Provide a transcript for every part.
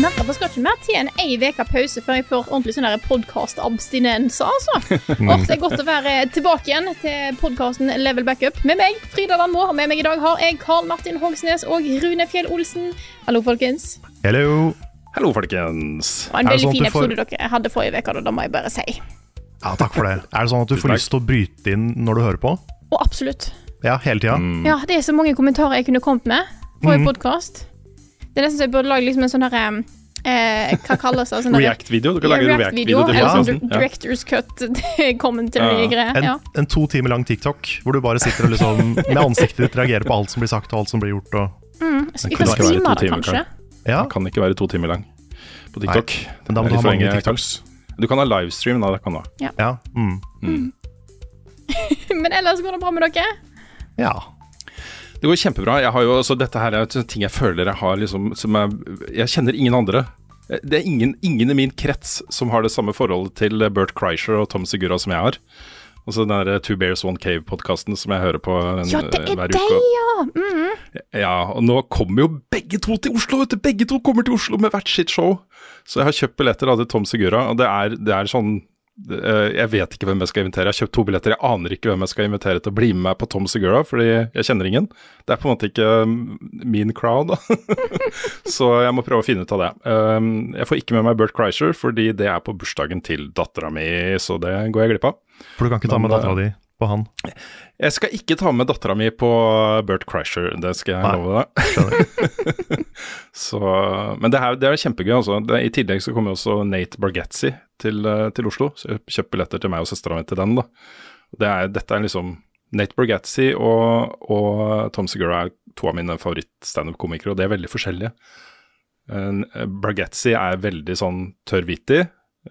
merker at det skal ikke mer til en veka pause før jeg får ordentlig sånn der podcast-abstinenser, altså. Det godt å være tilbake igjen til podcasten Level Backup med meg, Frida Danmo, og med meg I dag har jeg Karl Martin Hogsnes og Rune Fjell Olsen. Hallo, folkens. Hello. Hallo, folkens. Det var en veldig fin episode dere hadde forrige veka, da må jeg bare si. Ja, takk for det. Det sånn at du får lyst til å bryte inn når du hører på? Absolutt. Ja, hele tiden. Ja, det så mange kommentarer jeg kunne kommet med på en podcast. Det nesten så jeg burde lage liksom en sånn her hva kalles det? Sånn React-video? Du kan lage React-video til podcasten. Director's cut commentary-greier. En 2 timer lang TikTok, hvor du bare sitter og liksom med ansiktet ditt reagerer på alt som blir sagt og alt som blir gjort. Vi kan streame det, kanskje. Ja. Det kan ikke være 2 timer lang på TikTok. Nei, men da må du ha mange TikToks. Du kan ha livestream, da. Det kan du ha. Ja. Men ellers går det bra med dere? Ja. Det går kjempebra. Jeg har jo også, dette her ting jeg føler jeg har liksom, jeg kjenner ingen andre. Det ingen I min krets som har det samme forholdet til Bert Kreischer og Tom Segura som jeg har. Og så den der Two Bears One Cave-podcasten som jeg hører på hver uke. Ja, og nå kommer jo begge to til Oslo, vet du. Begge to kommer til Oslo med hvert sitt show. Så jeg har kjøpt billetter av Tom Segura, og det er sånn, jeg vet ikke hvem jeg skal invitere. Jeg har kjøpt 2 billetter, jeg aner ikke hvem jeg skal invitere til å bli med meg på Tom Segura, fordi jeg kjenner ingen. Det på en måte ikke min crowd da. Så jeg må prøve å finne ut av det. Jeg får ikke med meg Bert Kreischer, fordi det på bursdagen til datteren min, så det går jeg glipp av. For du kan ikke ta med datteren din på han? Jeg skal ikke ta med datteren min på Bert Kreischer, det skal jeg love deg. Så, men det kjempegøy altså. I tillegg så kommer også Nate Bargatze til Oslo, så jeg kjøper billetter til meg og søsteren min til den da. Dette liksom, Nate Bargatze og Tom Segura 2 av mine favoritt-stand-up-komikere, og det veldig forskjellige. Bargatze veldig sånn tørrvittig,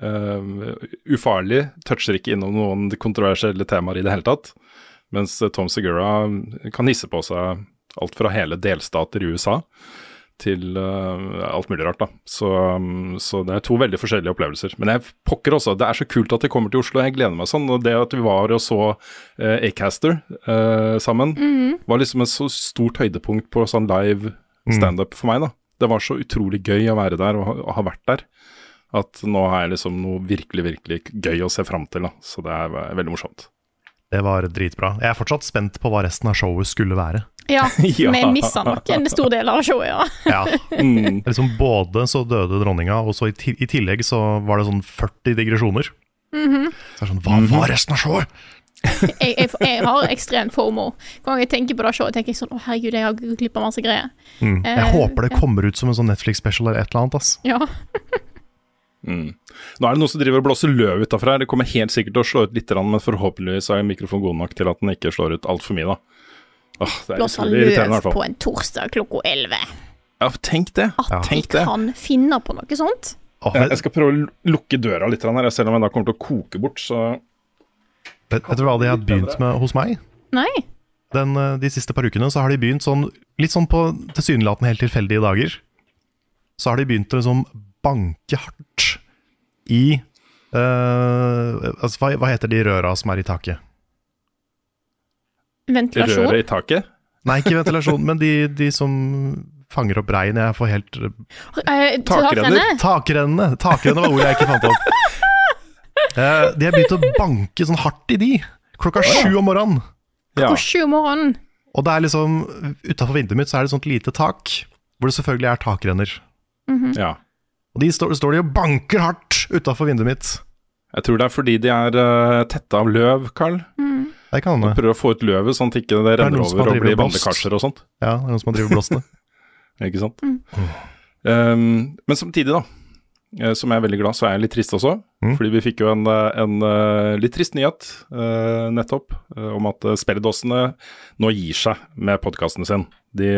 ufarlig, toucher ikke innom noen kontroversielle temaer I det hele tatt, mens Tom Segura kan hisse på seg alt fra hele delstater I USA til alt mulig rart da. Så det 2 veldig forskjellige opplevelser. Men jeg pokker også, det så kult at jeg kommer til Oslo, jeg gleder meg sånn, og det at vi var og så Acaster sammen, var liksom et så stort høydepunkt på sånn live stand-up for meg da. Det var så utrolig gøy å være der og ha vært der, at nå har jeg liksom noe virkelig, virkelig gøy å se frem til da. Så det veldig morsomt. Det var dritbra. Jeg fortsatt spent på hva resten av showet skulle være. Ja, vi misset nok en stor del av showet, ja. Liksom både så døde dronninga, og så I tillegg så var det sånn 40 digresjoner. Så sånn, hva var resten av showet? jeg har ekstremt FOMO. Når jeg tenker på det showet, tenker jeg sånn, herregud, jeg har klippet masse greier. Jeg håper det kommer ut som en sånn Netflix-special eller et eller annet, ass. Ja. Nå det noen som driver og blåser løv utenfor her. Det kommer helt sikkert til å slå ut litt, men forhåpentligvis mikrofonen god nok til at den ikke slår ut alt for mye da. Blåser løv på en torsdag klokka 11. Ja, tenk det. At vi kan finne på noe sånt. Jeg skal prøve å lukke døra litt her, selv om jeg da kommer til å koke bort, så... Vet du hva de har begynt med hos meg? Nei. De siste par ukene så har de begynt sånn, litt sånn på tilsynelatende helt tilfeldige dager, så har de begynt å liksom banke hardt I altså, hva heter de røra som I taket? Ventilasjon? Røret I taket? Nei, ikke ventilasjon, men de som fanger opp regn. Jeg får helt Takrenner var ordet jeg ikke fant opp. De har begynt å banke sånn hardt I de klokka 7 om morgenen. Klokka 7 om morgenen? Og det liksom, utenfor vinduet mitt så det sånt lite tak, hvor det selvfølgelig takrenner. Ja. Og de står de og banker hardt utenfor vinduet mitt. Jeg tror det fordi de tette av løv, Karl. Det kan det. Prøver å få ut løvet sånn at ikke det renner over og blir vannlekkasjer og sånt. Ja, det noen som har drivet blåsene. Ikke sant? Men samtidig da, som jeg veldig glad, så jeg litt trist også. Fordi vi fikk jo en litt trist nyhet nettopp, om at spilledåsene nå gir seg med podcasten sin. De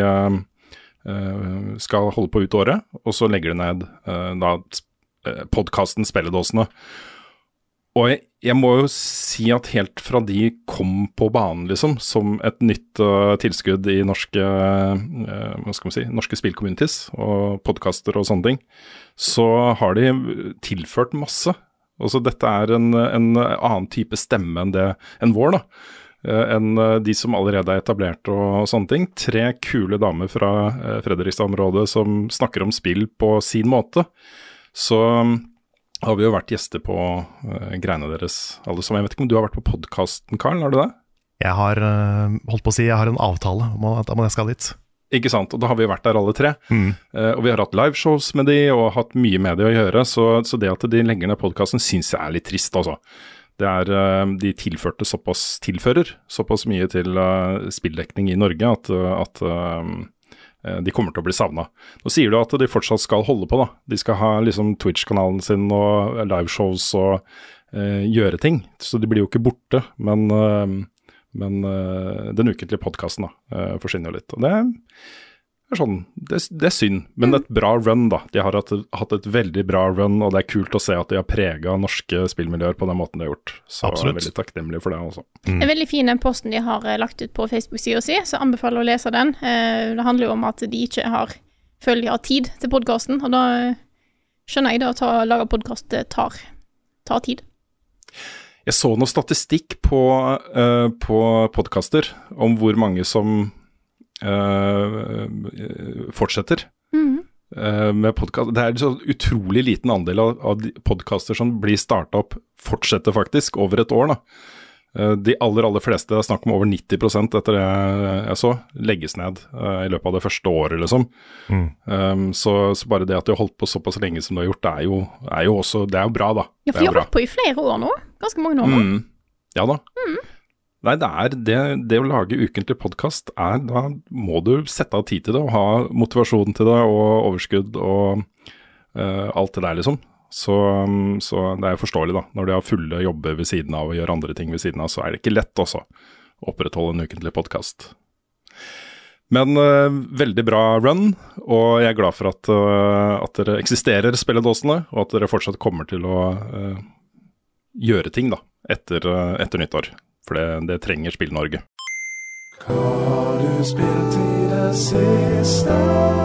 skal holde på ut året, og så legger de ned podcasten Spilledåsene. Og jeg må jo si at helt fra de kom på banen liksom, som et nytt tilskudd I norske, hva skal man si, norske spillcommunities og podcaster og sånne ting, så har de tilført masse. Altså dette en annen type stemme enn vår da. enn de som allerede etablert og sånne ting. 3 kule damer fra Fredrikstad-området som snakker om spill på sin måte. Så har vi jo vært gjester på greiene deres alle sammen. Jeg vet ikke om du har vært på podcasten, Karl, har du det? Jeg har holdt på å si, jeg har en avtale om at jeg skal dit. Ikke sant, og da har vi vært der alle 3. Og vi har hatt liveshows med de, og hatt mye med de å gjøre, så det at de legger ned podcasten synes jeg litt trist, altså. Det de tilfører såpass mye til spilldekning i Norge at de kommer til å bli savnet. Nå sier du at de fortsatt skal holde på da. De skal ha liksom Twitch-kanalen sin og liveshows og gjøre ting, så de blir jo ikke borte, men den ukentlige podcasten da, forsvinner jo litt. Og det sånn, det synd, men et bra run da. De har hatt et veldig bra run, og det kult å se at de har preget norske spillmiljøer på den måten de har gjort. Så absolutt. Jeg veldig takknemlig for det også. En veldig fin den posten de har lagt ut på Facebook-siden sin, så anbefaler å lese den. Det handler jo om at de ikke føler de har tid til podcasten, og da skjønner jeg det å lage podcast tar tid. Jeg så noe statistikk på podcaster om hvor mange som fortsetter med podcast. Det en så utrolig liten andel av podcaster som blir startet opp, fortsetter faktisk over et år da. De aller fleste, det snakk om over 90% etter det jeg så, legges ned i løpet av det første året liksom. Så bare det at de har holdt på såpass lenge som de har gjort, det jo også, det jo bra da. Ja, for de har holdt på i flere år nå, ganske mange år nå. Ja da. Nei, det å lage ukentlig podcast da må du sette av tid til det, og ha motivasjon til det, og overskudd, og alt det der liksom. Så det forståelig da, når de har fulle jobber ved siden av og gjør andre ting ved siden av, så det ikke lett også å opprettholde en ukentlig podcast. Men veldig bra run, og jeg glad for at dere eksisterer, spilledåsene, og at dere fortsatt kommer til å gjøre ting da, etter nyttår. For det trenger Spill-Norge. Hva har du spilt i det siste?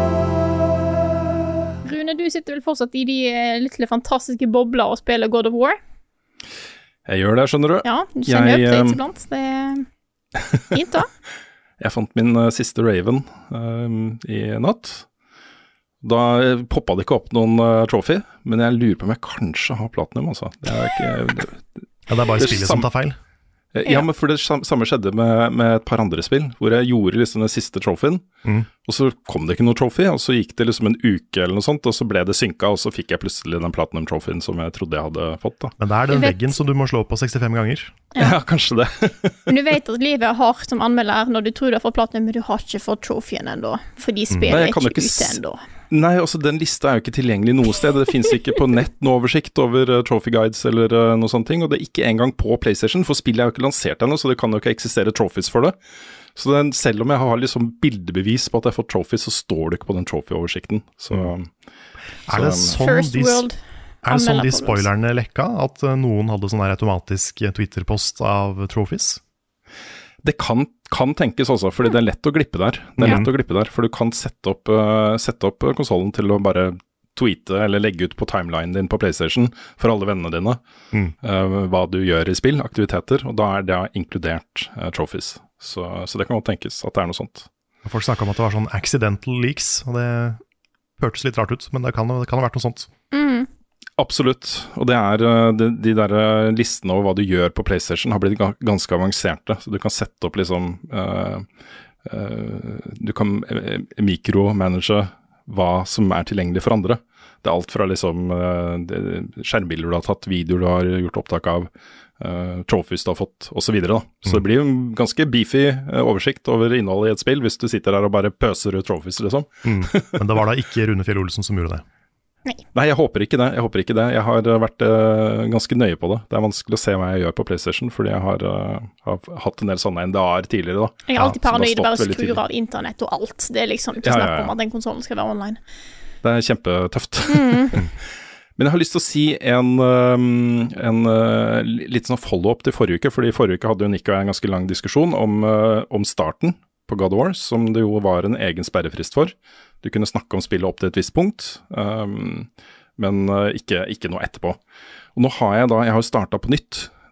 Rune, du sitter vel fortsatt i de litt fantastiske bobler og spiller God of War? Jeg gjør det, skjønner du. Ja, du kjenner updates iblant. Det fint da. Jeg fant min siste Raven i natt. Da poppet det ikke opp noen trophy, men jeg lurer på om jeg kanskje har platinum, altså. Det ikke... Ja, det bare spillet som tar feil. Ja, men for det samme skjedde med et par andre spill, hvor jeg gjorde liksom den siste trophyen, og så kom det ikke noe trophy, og så gikk det liksom en uke eller noe sånt, og så ble det synket, og så fikk jeg plutselig den platinum-trophyen som jeg trodde jeg hadde fått da. Men det den veggen som du må slå på 65 ganger. Ja, kanskje det. Men du vet at livet hardt som anmelder når du tror du har fått platinum, men du har ikke fått trophyen enda, fordi spillet ikke ute enda. Nei, altså den lista jo ikke tilgjengelig noe sted. Det finnes ikke på nett noe oversikt over trophy guides eller noe sånt ting, og det ikke engang på PlayStation, for spillet jo ikke lansert ennå, så det kan jo ikke eksistere trophies for det. Så selv om jeg har liksom bildebevis på at jeg har fått trophies, så står det ikke på den trophy-oversikten. Det sånn de spoilerne lekka, at noen hadde sånn her automatisk Twitter-post av trophies? Det kan tenkes også, fordi det lett å glippe der. For du kan sette opp konsolen til å bare tweete eller legge ut på timelinen din på PlayStation for alle vennene dine hva du gjør i spill, aktiviteter, og da det inkludert trophies. Så det kan godt tenkes at det noe sånt. Folk snakket om at det var sånn accidental leaks, og det hørtes litt rart ut, men det kan ha vært noe sånt. Absolutt, og de der listene over hva du gjør på PlayStation har blitt ganske avanserte, så du kan sette opp liksom, du kan mikromanage hva som tilgjengelig for andre. Det alt fra liksom skjermbilder du har tatt, videoer du har gjort opptak av, trophies du har fått, og så videre da. Så det blir jo en ganske beefy oversikt over innholdet i et spill, hvis du sitter der og bare pøser ut trophies liksom. Men det var da ikke Rune Fjell Olsen som gjorde det? Nei, jeg håper ikke det. Jeg har vært ganske nøye på det. Det vanskelig å se hva jeg gjør på PlayStation, fordi jeg har hatt en del sånne NDA-er tidligere da. Jeg alltid paranoid, bare skrur av internett og alt. Det liksom ikke snakk om at den konsolen skal være online. Det kjempetøft. Men jeg har lyst til å si en litt sånn follow-up til forrige uke, fordi forrige uke hadde jo Nick og jeg en ganske lang diskusjon om starten på God of War, som det jo var en egen sperrefrist for. Du kunne snakke om spillet opp til et visst punkt, men ikke noe etterpå. Og nå har jeg jo startet på nytt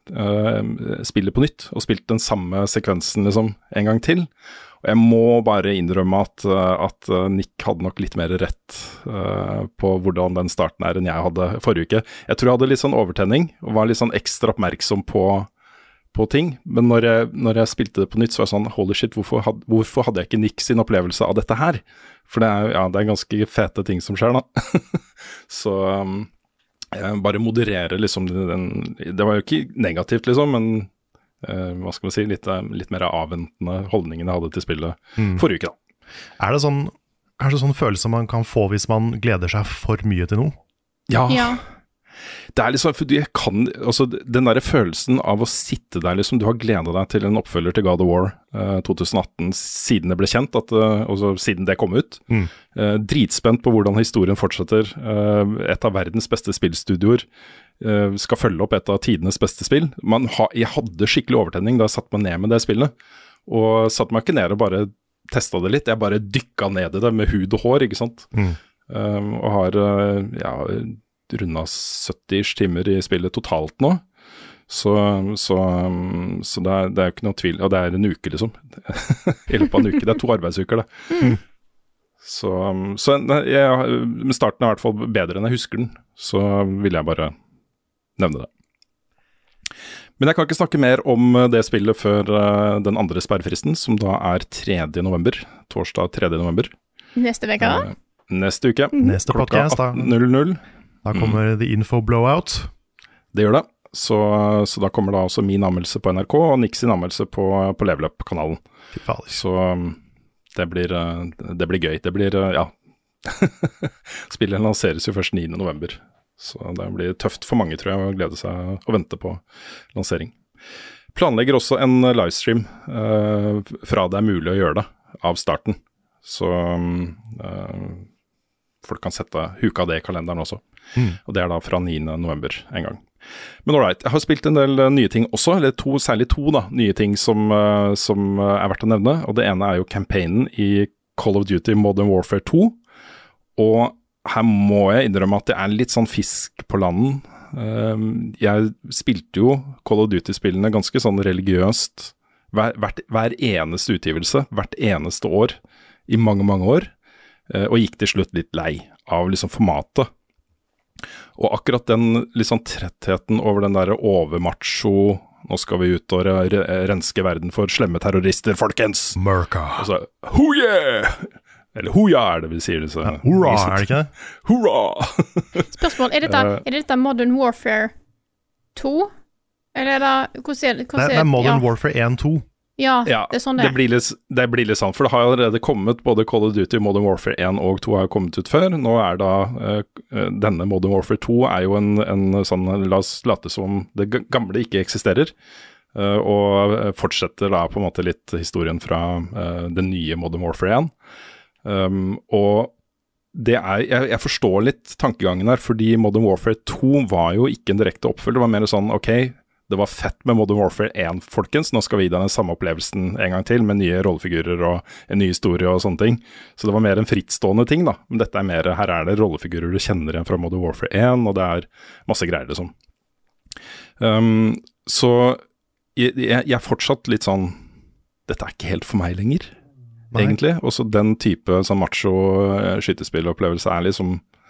spillet på nytt, og spilt den samme sekvensen liksom en gang til. Og jeg må bare innrømme at Nick hadde nok litt mer rett på hvordan den starten enn jeg hadde forrige uke. Jeg tror jeg hadde litt sånn overtenning, og var litt sånn ekstra oppmerksom på ting. Men når jeg spilte det på nytt, så var jeg sånn, holy shit, hvorfor hadde jeg ikke Nick sin opplevelse av dette her? For det er ganske fete ting som skjer da. Så jeg bare modererer liksom det var jo ikke negativt liksom, men hva skal man si, litt mer avventende holdningen jeg hadde til spillet forrige uke da. Er det kanskje sånn følelse man kan få hvis man gleder seg for mye til noe? Ja. Det er liksom, for den der følelsen av å sitte der liksom, du har gledet deg til en oppfølger til God of War 2018 siden det ble kjent, også siden det kom ut. Dritspent på hvordan historien fortsetter. Et av verdens beste spillstudioer skal følge opp et av tidenes beste spill. Jeg hadde skikkelig overtenning da jeg satt meg ned med det spillet, og satt meg ikke ned og bare testet det litt. Jeg bare dykket ned i det med hud og hår, ikke sant? Og har rundet 70 timer i spillet totalt nå, så det er jo ikke noe tvil, og det er en uke liksom, i løpet av en uke, det er 2 arbeidsuker det. Så med starten er i hvert fall bedre enn jeg husker den, så vil jeg bare nevne det. Men jeg kan ikke snakke mer om det spillet før den andre sperrefristen, som da er 3. november, torsdag 3. november. Neste uke? Neste uke. Neste podcast da. 18:00. Da kommer The Info Blowout. Det gjør det. Så da kommer da også min anmeldelse på NRK og Nick sin anmeldelse på Level Up-kanalen. Så det blir gøy. Det blir, Spillet lanseres jo først 9. november. Så det blir tøft for mange, tror jeg, å glede seg og vente på lansering. Planlegger også en livestream fra det er mulig å gjøre det, av starten. Så folk kan huka det i kalenderen også. Og det er da fra 9. november en gang. Men alright, jeg har spilt en del nye ting også, eller særlig to nye ting som er verdt å nevne. Og det ene er jo campaignen i Call of Duty Modern Warfare 2. Og her må jeg innrømme at det er litt sånn fisk på landen. Jeg spilte jo Call of Duty-spillene ganske sånn religiøst hver eneste utgivelse, hvert eneste år, i mange, mange år. Og gikk til slutt litt lei av liksom formatet. Og akkurat den litt sånn trettheten over den der overmacho, nå skal vi ut og renske verden for slemme terrorister, folkens! America! Altså, ho yeah! Eller hoja er det vi sier det. Så, hurra, er det ikke det? Hurra! Spørsmål, er dette Modern Warfare 2? Eller er det, hvordan det er Modern Warfare 1-2. Ja, det er sånn det. Det blir litt sånn, for det har allerede kommet, både Call of Duty, Modern Warfare 1 og 2 har kommet ut før. Nå er da, denne Modern Warfare 2 er jo en sånn, la oss late som det gamle ikke eksisterer, og fortsetter da på en måte litt historien fra den nye Modern Warfare 1. Og det jeg forstår litt tankegangen her, fordi Modern Warfare 2 var jo ikke en direkte oppfølger, det var mer sånn, ok, det var fett med Modern Warfare 1, folkens, nå skal vi gi deg den samme opplevelsen en gang til, med nye rollefigurer og en ny historie og sånne ting. Så det var mer en frittstående ting da, men dette er mer, her er det rollefigurer du kjenner igjen fra Modern Warfare 1, og det er masse greier liksom. Så jeg er fortsatt litt sånn, dette er ikke helt for meg lenger. Egentlig, også den type sånn macho skytespillopplevelse er liksom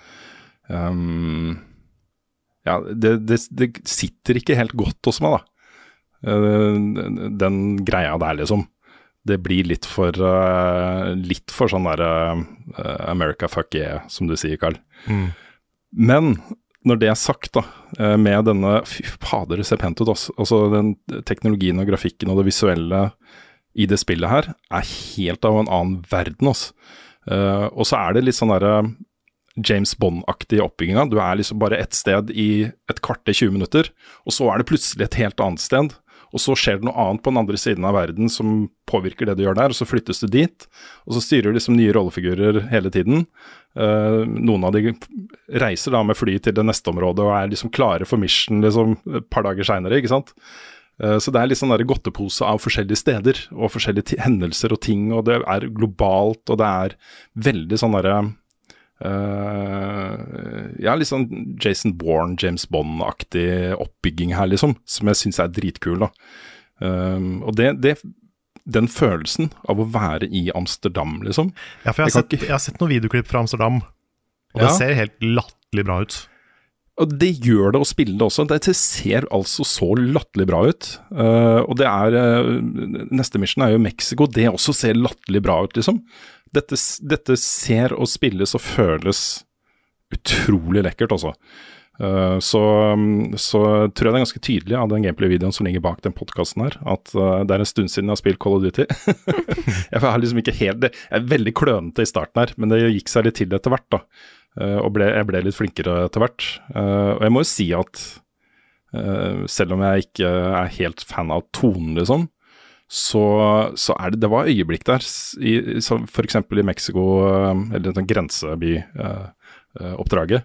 det sitter ikke helt godt hos meg da, den greia der liksom. Det blir litt for sånn der America fuck yeah, som du sier, Carl. Men når det er sagt da, med denne, fy fader, det ser pent ut også, altså den teknologien og grafikken og det visuelle i det spillet her er helt av en annen verden også. Og så er det litt sånn der James Bond-aktig oppbygginga. Du er liksom bare et sted i et kvarter 20 minutter, og så er det plutselig et helt annet sted, og så skjer det noe annet på den andre siden av verden som påvirker det du gjør der, og så flyttes du dit, og så styrer du liksom nye rollefigurer hele tiden. Noen av de reiser da med fly til det neste området, og er liksom klare for mission liksom et par dager senere, ikke sant? Så det er litt sånn der godtepose av forskjellige steder, og forskjellige hendelser og ting, og det er globalt, og det er veldig sånn der litt sånn Jason Bourne, James Bond-aktig oppbygging her, liksom, som jeg synes dritkul, da. Og den følelsen av å være i Amsterdam, liksom. Ja, for jeg har sett noen videoklipp fra Amsterdam, og det ser helt latterlig bra ut. Og det gjør det å spille det også. Det ser altså så latterlig bra ut. Og neste mission jo Mexico. Det også ser latterlig bra ut, liksom. Dette ser og spilles og føles utrolig lekkert, altså. Så tror jeg det ganske tydelig av den gameplay-videoen som ligger bak den podcasten her, at det en stund siden jeg har spilt Call of Duty. Jeg har liksom ikke helt det. Jeg veldig klønete i starten her, men det gikk seg litt til etter hvert, da. Og jeg ble litt flinkere etter hvert. Og jeg må jo si at selv om jeg ikke helt fan av tonen, liksom, så det var øyeblikk der, for eksempel i Mexico, eller den grenseby-oppdraget,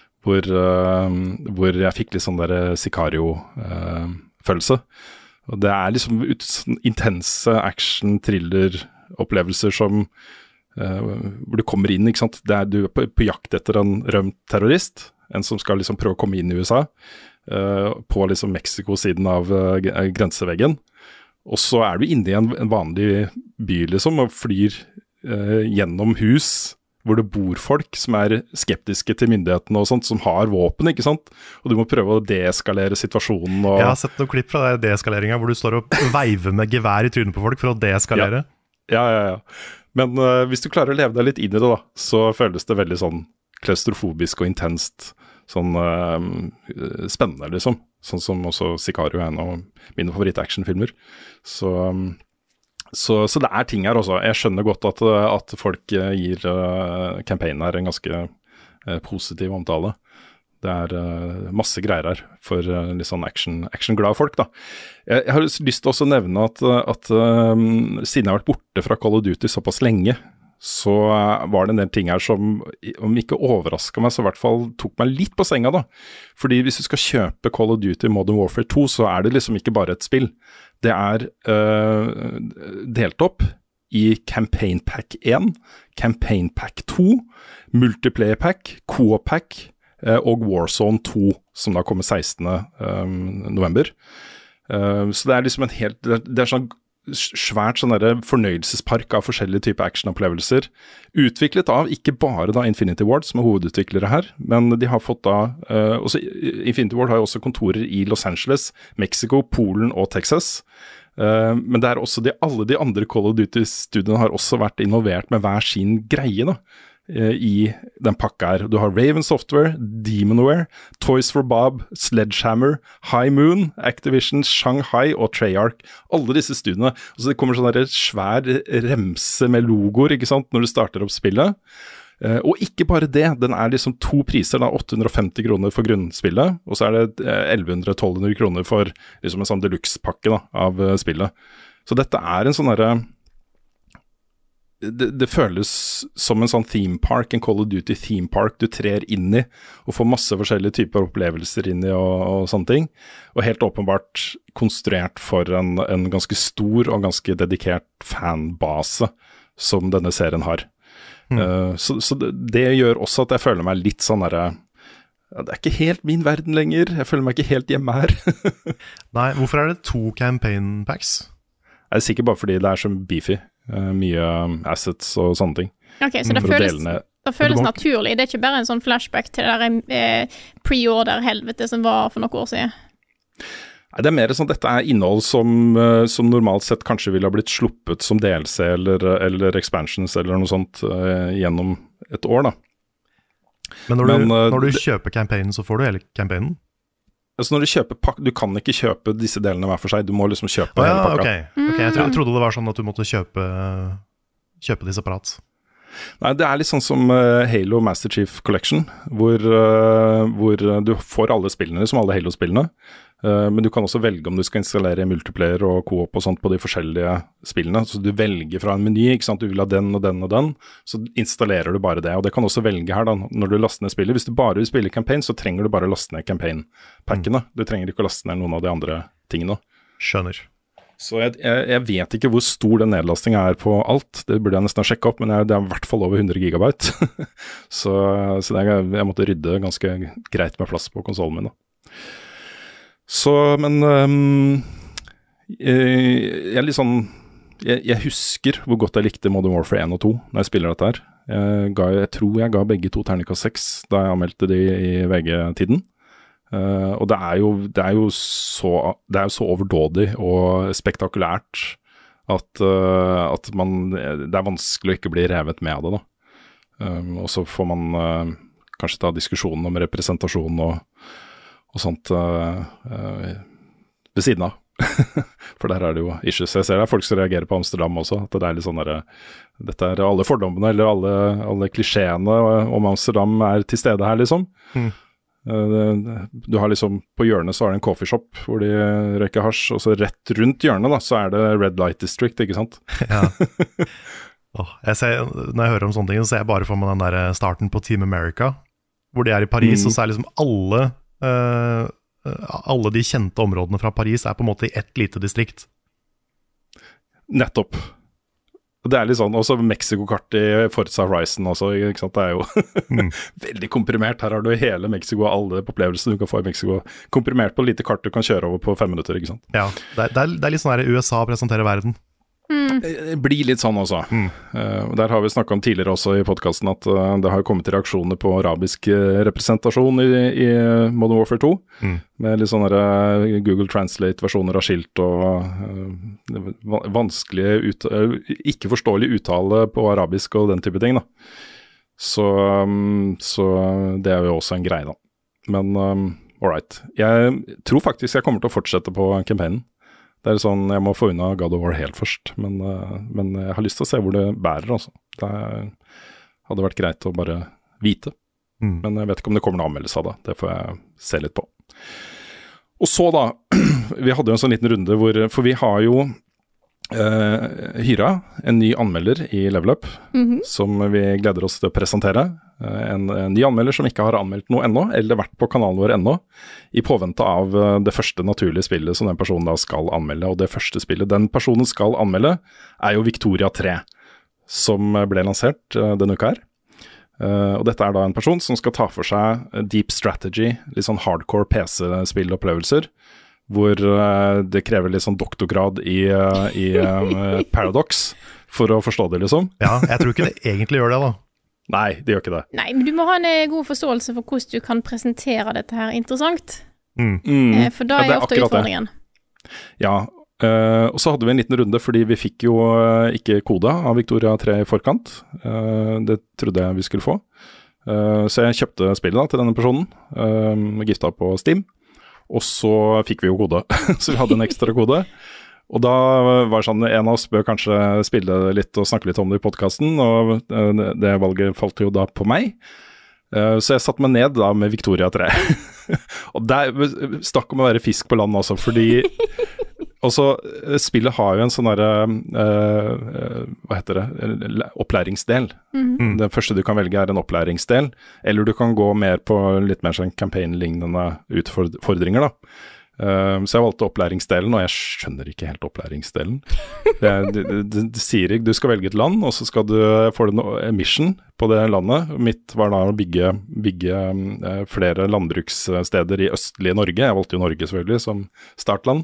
hvor jeg fikk litt sånn der Sicario-følelse. Og det liksom intense action-thriller-opplevelser som hvor du kommer inn, ikke sant? Du på jakt etter en rømt terrorist, en som skal liksom prøve å komme inn i USA, på liksom Mexico-siden av grenseveggen. Og så du inne i en vanlig by, liksom, og flyr gjennom hus hvor det bor folk som skeptiske til myndighetene og sånt, som har våpen, ikke sant? Og du må prøve å deeskalere situasjonen. Og... Jeg har sett noen klipp fra deeskaleringen hvor du står og veiver med gevær i trynet på folk for å deeskalere. Ja. Men hvis du klarer å leve deg litt inn i det, da, så føles det veldig sånn klaustrofobisk og intenst, sånn spennende, liksom. Sånn som også Sicario en av mine favoritt-actionfilmer. Så det ting her også. Jeg skjønner godt at folk gir campaignen her en ganske positiv omtale. Det masse greier her for litt sånn action-glade folk, da. Jeg har lyst til også å nevne at siden jeg har vært borte fra Call of Duty såpass lenge, så var det en del ting her som, om ikke overrasket meg, så i hvert fall tok meg litt på senga, da. Fordi hvis du skal kjøpe Call of Duty Modern Warfare 2, så det liksom ikke bare et spill. Det delt opp i Campaign Pack 1, Campaign Pack 2, Multiplayer Pack, Co-op Pack og Warzone 2, som da kommer 16. november. Så det liksom en helt, det sånn svært sånn der fornøyelsespark av forskjellige typer actionopplevelser, utviklet av ikke bare da Infinity Ward, som hovedutviklere her, men de har fått da, også Infinity Ward har jo også kontorer i Los Angeles, Mexico, Polen og Texas, men det også alle de andre Call of Duty-studiene har også vært involvert med hver sin greie da, i den pakka her. Du har Raven Software, Demonware, Toys for Bob, Sledgehammer, High Moon, Activision, Shanghai og Treyarch. Alle disse studiene. Og så det kommer sånn der svær remse med logoer, ikke sant, når du starter opp spillet. Og ikke bare det, den liksom 2 priser, da, 850 kroner for grunnspillet, og så det 1100-1200 kroner for liksom en sånn deluxe-pakke da, av spillet. Så dette en sånn derre det føles som en sånn theme park, en Call of Duty theme park du trer inn i, og får masse forskjellige typer opplevelser inn i og sånne ting. Og helt åpenbart konstruert for en ganske stor og ganske dedikert fanbase som denne serien har. Så det gjør også at jeg føler meg litt sånn derre, det ikke helt min verden lenger, jeg føler meg ikke helt hjemme her. Nei, hvorfor det 2 campaign packs? Det sikkert bare fordi det så beefy. Mye assets og sånne ting. Ok, så det føles naturlig. Det ikke bare en sånn flashback til det der pre-order-helvete som var for noen år siden. Nei, det mer sånn, dette innhold som normalt sett kanskje ville ha blitt sluppet som DLC eller expansions eller noe sånt gjennom et år da. Men når du kjøper campaignen, så får du hele campaignen? Altså når du kjøper pakke, du kan ikke kjøpe disse delene hver for seg, du må liksom kjøpe hele pakka. Okay. Jeg trodde det var sånn at du måtte kjøpe de separat. Nei, det litt sånn som Halo Master Chief Collection, hvor du får alle spillene, som alle Halo-spillene, men du kan også velge om du skal installere multiplayer og co-op og sånt på de forskjellige spillene, så du velger fra en meny, ikke sant, du vil ha den og den og den, så installerer du bare det, og det kan også velge her da, når du laster ned spillet. Hvis du bare vil spille campaign, så trenger du bare laste ned campaign-packene, du trenger ikke å laste ned noen av de andre tingene. Skjønner. Så jeg vet ikke hvor stor den nedlastingen er på alt. Det burde jeg nesten ha sjekket opp, men det er i hvert fall over 100 gigabyte. så jeg måtte rydde ganske greit med plass på konsolen min da. Så, men jeg er litt sånn, jeg husker hvor godt jeg likte Modern Warfare 1 og 2 når jeg spiller dette her. Jeg tror jeg ga begge 2 terningkast 6 da jeg anmeldte de i VG-tiden. Og det er jo så overdådig og spektakulært at det er vanskelig å ikke bli revet med av det da. Og så får man kanskje ta diskusjonen om representasjon og sånt ved siden av. For der er det jo issues. Jeg ser det er folk som reagerer på Amsterdam også, at det er litt sånn der, dette er alle fordommene eller alle klisjeene om Amsterdam er til stede her liksom. Du har liksom, på hjørnet så har det en coffeeshop hvor de røyker hasj, og så rett rundt hjørnet da, så er det Red Light District, ikke sant? Ja. Når jeg hører om sånne ting, så ser jeg bare for meg den der starten på Team America, hvor de er i Paris, og så er liksom alle de kjente områdene fra Paris er på en måte i ett lite distrikt. Nettopp. Det er litt sånn, også Mexico-kart i Forza Horizon også, ikke sant? Det er jo veldig komprimert. Her har du hele Mexico og alle opplevelsene du kan få i Mexico. Komprimert på lite kart du kan kjøre over på 5 minutter, ikke sant? Ja, det er litt sånn her USA presenterer verden. Det blir litt sånn også. Der har vi snakket om tidligere også i podcasten at det har kommet reaksjoner på arabisk representasjon i Modern Warfare 2, med litt sånne Google Translate-versjoner av skilt og vanskelig, ikke forståelig uttale på arabisk og den type ting da. Så det er jo også en greie da. Men all right. Jeg tror faktisk jeg kommer til å fortsette på campaignen. Det er sånn, jeg må få unna God of War helt først, men jeg har lyst til å se hvor det bærer også. Det hadde vært greit å bare vite, men jeg vet ikke om det kommer noen anmeldelse av det. Det får jeg se litt på. Og så da, vi hadde jo en sånn liten runde for vi har jo hyra en ny anmelder i Level Up, som vi gleder oss til å presentere. En ny anmelder som ikke har anmeldt noe ennå, eller vært på kanalen vår ennå, i påvente av det første naturlige spillet som den personen da skal anmelde. Og det første spillet den personen skal anmelde er jo Victoria 3, som ble lansert denne uka her. Og dette er da en person som skal ta for seg deep strategy, litt sånn hardcore PC-spillopplevelser, hvor det krever litt sånn doktorgrad i Paradox for å forstå det liksom. Ja, jeg tror ikke det egentlig gjør det da. Nei, det gjør ikke det. Nei, men du må ha en god forståelse for hvordan du kan presentere dette her interessant. For da er ofte utfordringen. Ja, og så hadde vi en liten runde, fordi vi fikk jo ikke kode av Victoria 3 i forkant. Det trodde jeg vi skulle få. Så jeg kjøpte spillet da, til denne personen, gifta på Steam. Og så fikk vi jo kode, så vi hadde en ekstra kode. Og da var det sånn, en av oss bør kanskje spille litt og snakke litt om det i podcasten, og det valget falt jo da på meg. Så jeg satte meg ned da med Victoria 3. Og der stakk om å være fisk på land også, fordi også spillet har jo en sånn der, hva heter det, opplæringsdel. Det første du kan velge er en opplæringsdel, eller du kan gå mer på litt mer sånn campaign-lignende utfordringer da. Så jeg valgte opplæringsdelen, og jeg skjønner ikke helt opplæringsdelen. Det sier ikke, du skal velge et land, og så skal du få en mission på det landet. Mitt var da å bygge flere landbrukssteder i østlige Norge. Jeg valgte jo Norge selvfølgelig som startland.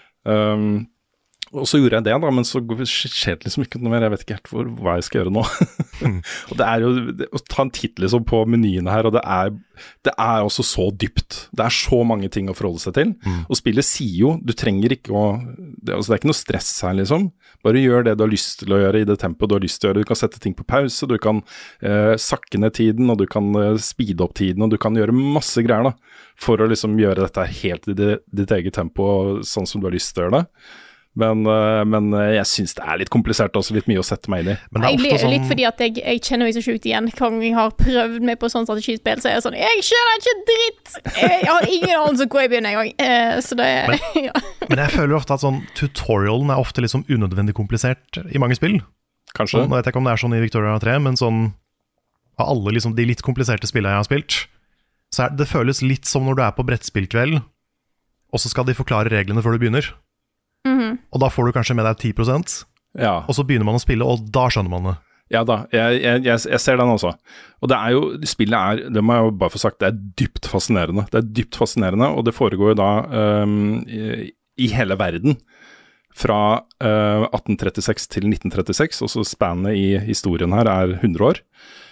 Og så gjorde jeg det da, men så skjer det liksom ikke noe mer. Jeg vet ikke helt hva jeg skal gjøre nå. Og det er jo å ta en titt liksom på menyene her, og det er også så dypt. Det er så mange ting å forholde seg til. Og spillet sier jo, du trenger ikke å, det er ikke noe stress her liksom. Bare gjør det du har lyst til å gjøre i det tempoet du har lyst til å gjøre. Du kan sette ting på pause, du kan sakke ned tiden, og du kan speede opp tiden, og du kan gjøre masse greier da, for å liksom gjøre dette helt i ditt eget tempo, sånn som du har lyst til å gjøre det. Men jeg synes det er litt komplisert også, litt mye å sette meg inn i. Men det er ofte sånn... litt fordi at jeg kjenner meg så sjukt igjen. Hver gang jeg har prøvd meg på sånn strategispill, så er jeg sånn, jeg skjønner ikke dritt! Jeg har ingen annen som går i byen en gang. Så det er... Men jeg føler ofte at sånn tutorialen er ofte liksom unødvendig komplisert i mange spill. Kanskje. Nå vet jeg ikke om det er sånn i Victoria 3, men sånn av alle liksom de litt kompliserte spillene jeg har spilt, så det føles litt som når du er på brettspillkveld, og så skal de forklare reglene før du begynner. Og da får du kanskje med deg 10%, Ja. og så begynner man å spille, og da skjønner man det. Ja da, jeg ser den også. Og det er jo, spillet er, det må jeg jo bare få sagt, det er dypt fascinerende. Det er dypt fascinerende, og det foregår jo da i hele verden. Fra 1836 til 1936, og så spannet i historien her er 100 år.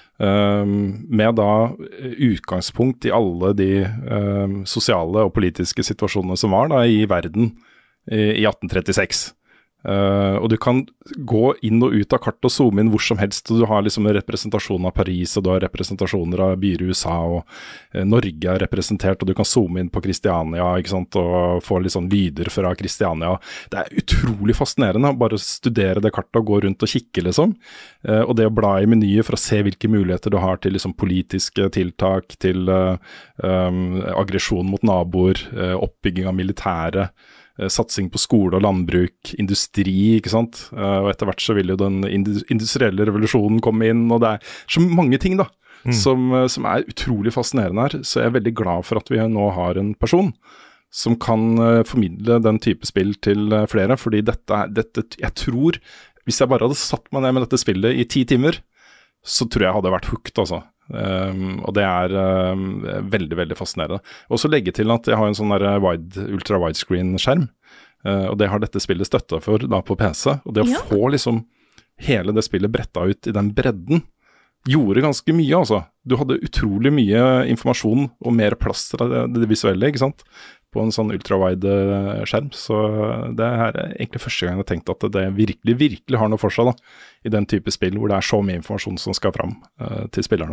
Med da utgangspunkt i alle de sosiale og politiske situasjonene som var da i verden i 1836. Og du kan gå inn og ut av kartet og zoome inn hvor som helst, og du har liksom representasjon av Paris, og du har representasjoner av byer i USA, og Norge er representert, og du kan zoome inn på Kristiania, ikke sant, og få litt sånn lyder fra Kristiania. Det er utrolig fascinerende å bare studere det kartet og gå rundt og kikke liksom, og det å bla i menyer for å se hvilke muligheter du har til liksom politiske tiltak, til aggresjon mot naboer, oppbygging av militære, satsing på skole og landbruk, industri, ikke sant, og etter hvert så vil jo den industrielle revolusjonen komme inn, og det er så mange ting da, som er utrolig fascinerende her, så jeg er veldig glad for at vi nå har en person som kan formidle den type spill til flere, fordi dette, jeg tror, hvis jeg bare hadde satt meg ned med dette spillet i 10 timer, så tror jeg hadde vært hooked altså. Og det er veldig, veldig fascinerende. Og så legge til at jeg har en sånn der ultra widescreen skjerm, og det har dette spillet støtta for da på PC, og det å få liksom hele det spillet bretta ut i den bredden, gjorde ganske mye altså. Du hadde utrolig mye informasjon og mer plass til det visuelle, ikke sant? På en sånn ultrawide skjerm, så det er egentlig første gang jeg har tenkt at det virkelig har noe for seg da, i den type spill hvor det er så mye informasjon som skal fram til spillerne.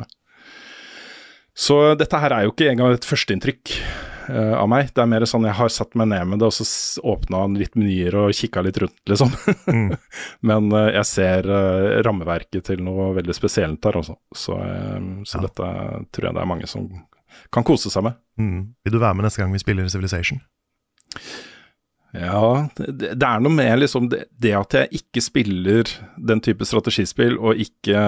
Så dette her er jo ikke engang et førsteinntrykk av meg, det er mer sånn jeg har satt meg ned med det, og så åpnet litt menyer og kikket litt rundt liksom. Men jeg ser rammeverket til noe veldig spesielt her også, så dette tror jeg det er mange som kan kose seg med. Vil du være med neste gang vi spiller Civilization? Ja, det er noe med liksom det at jeg ikke spiller den type strategispill, og ikke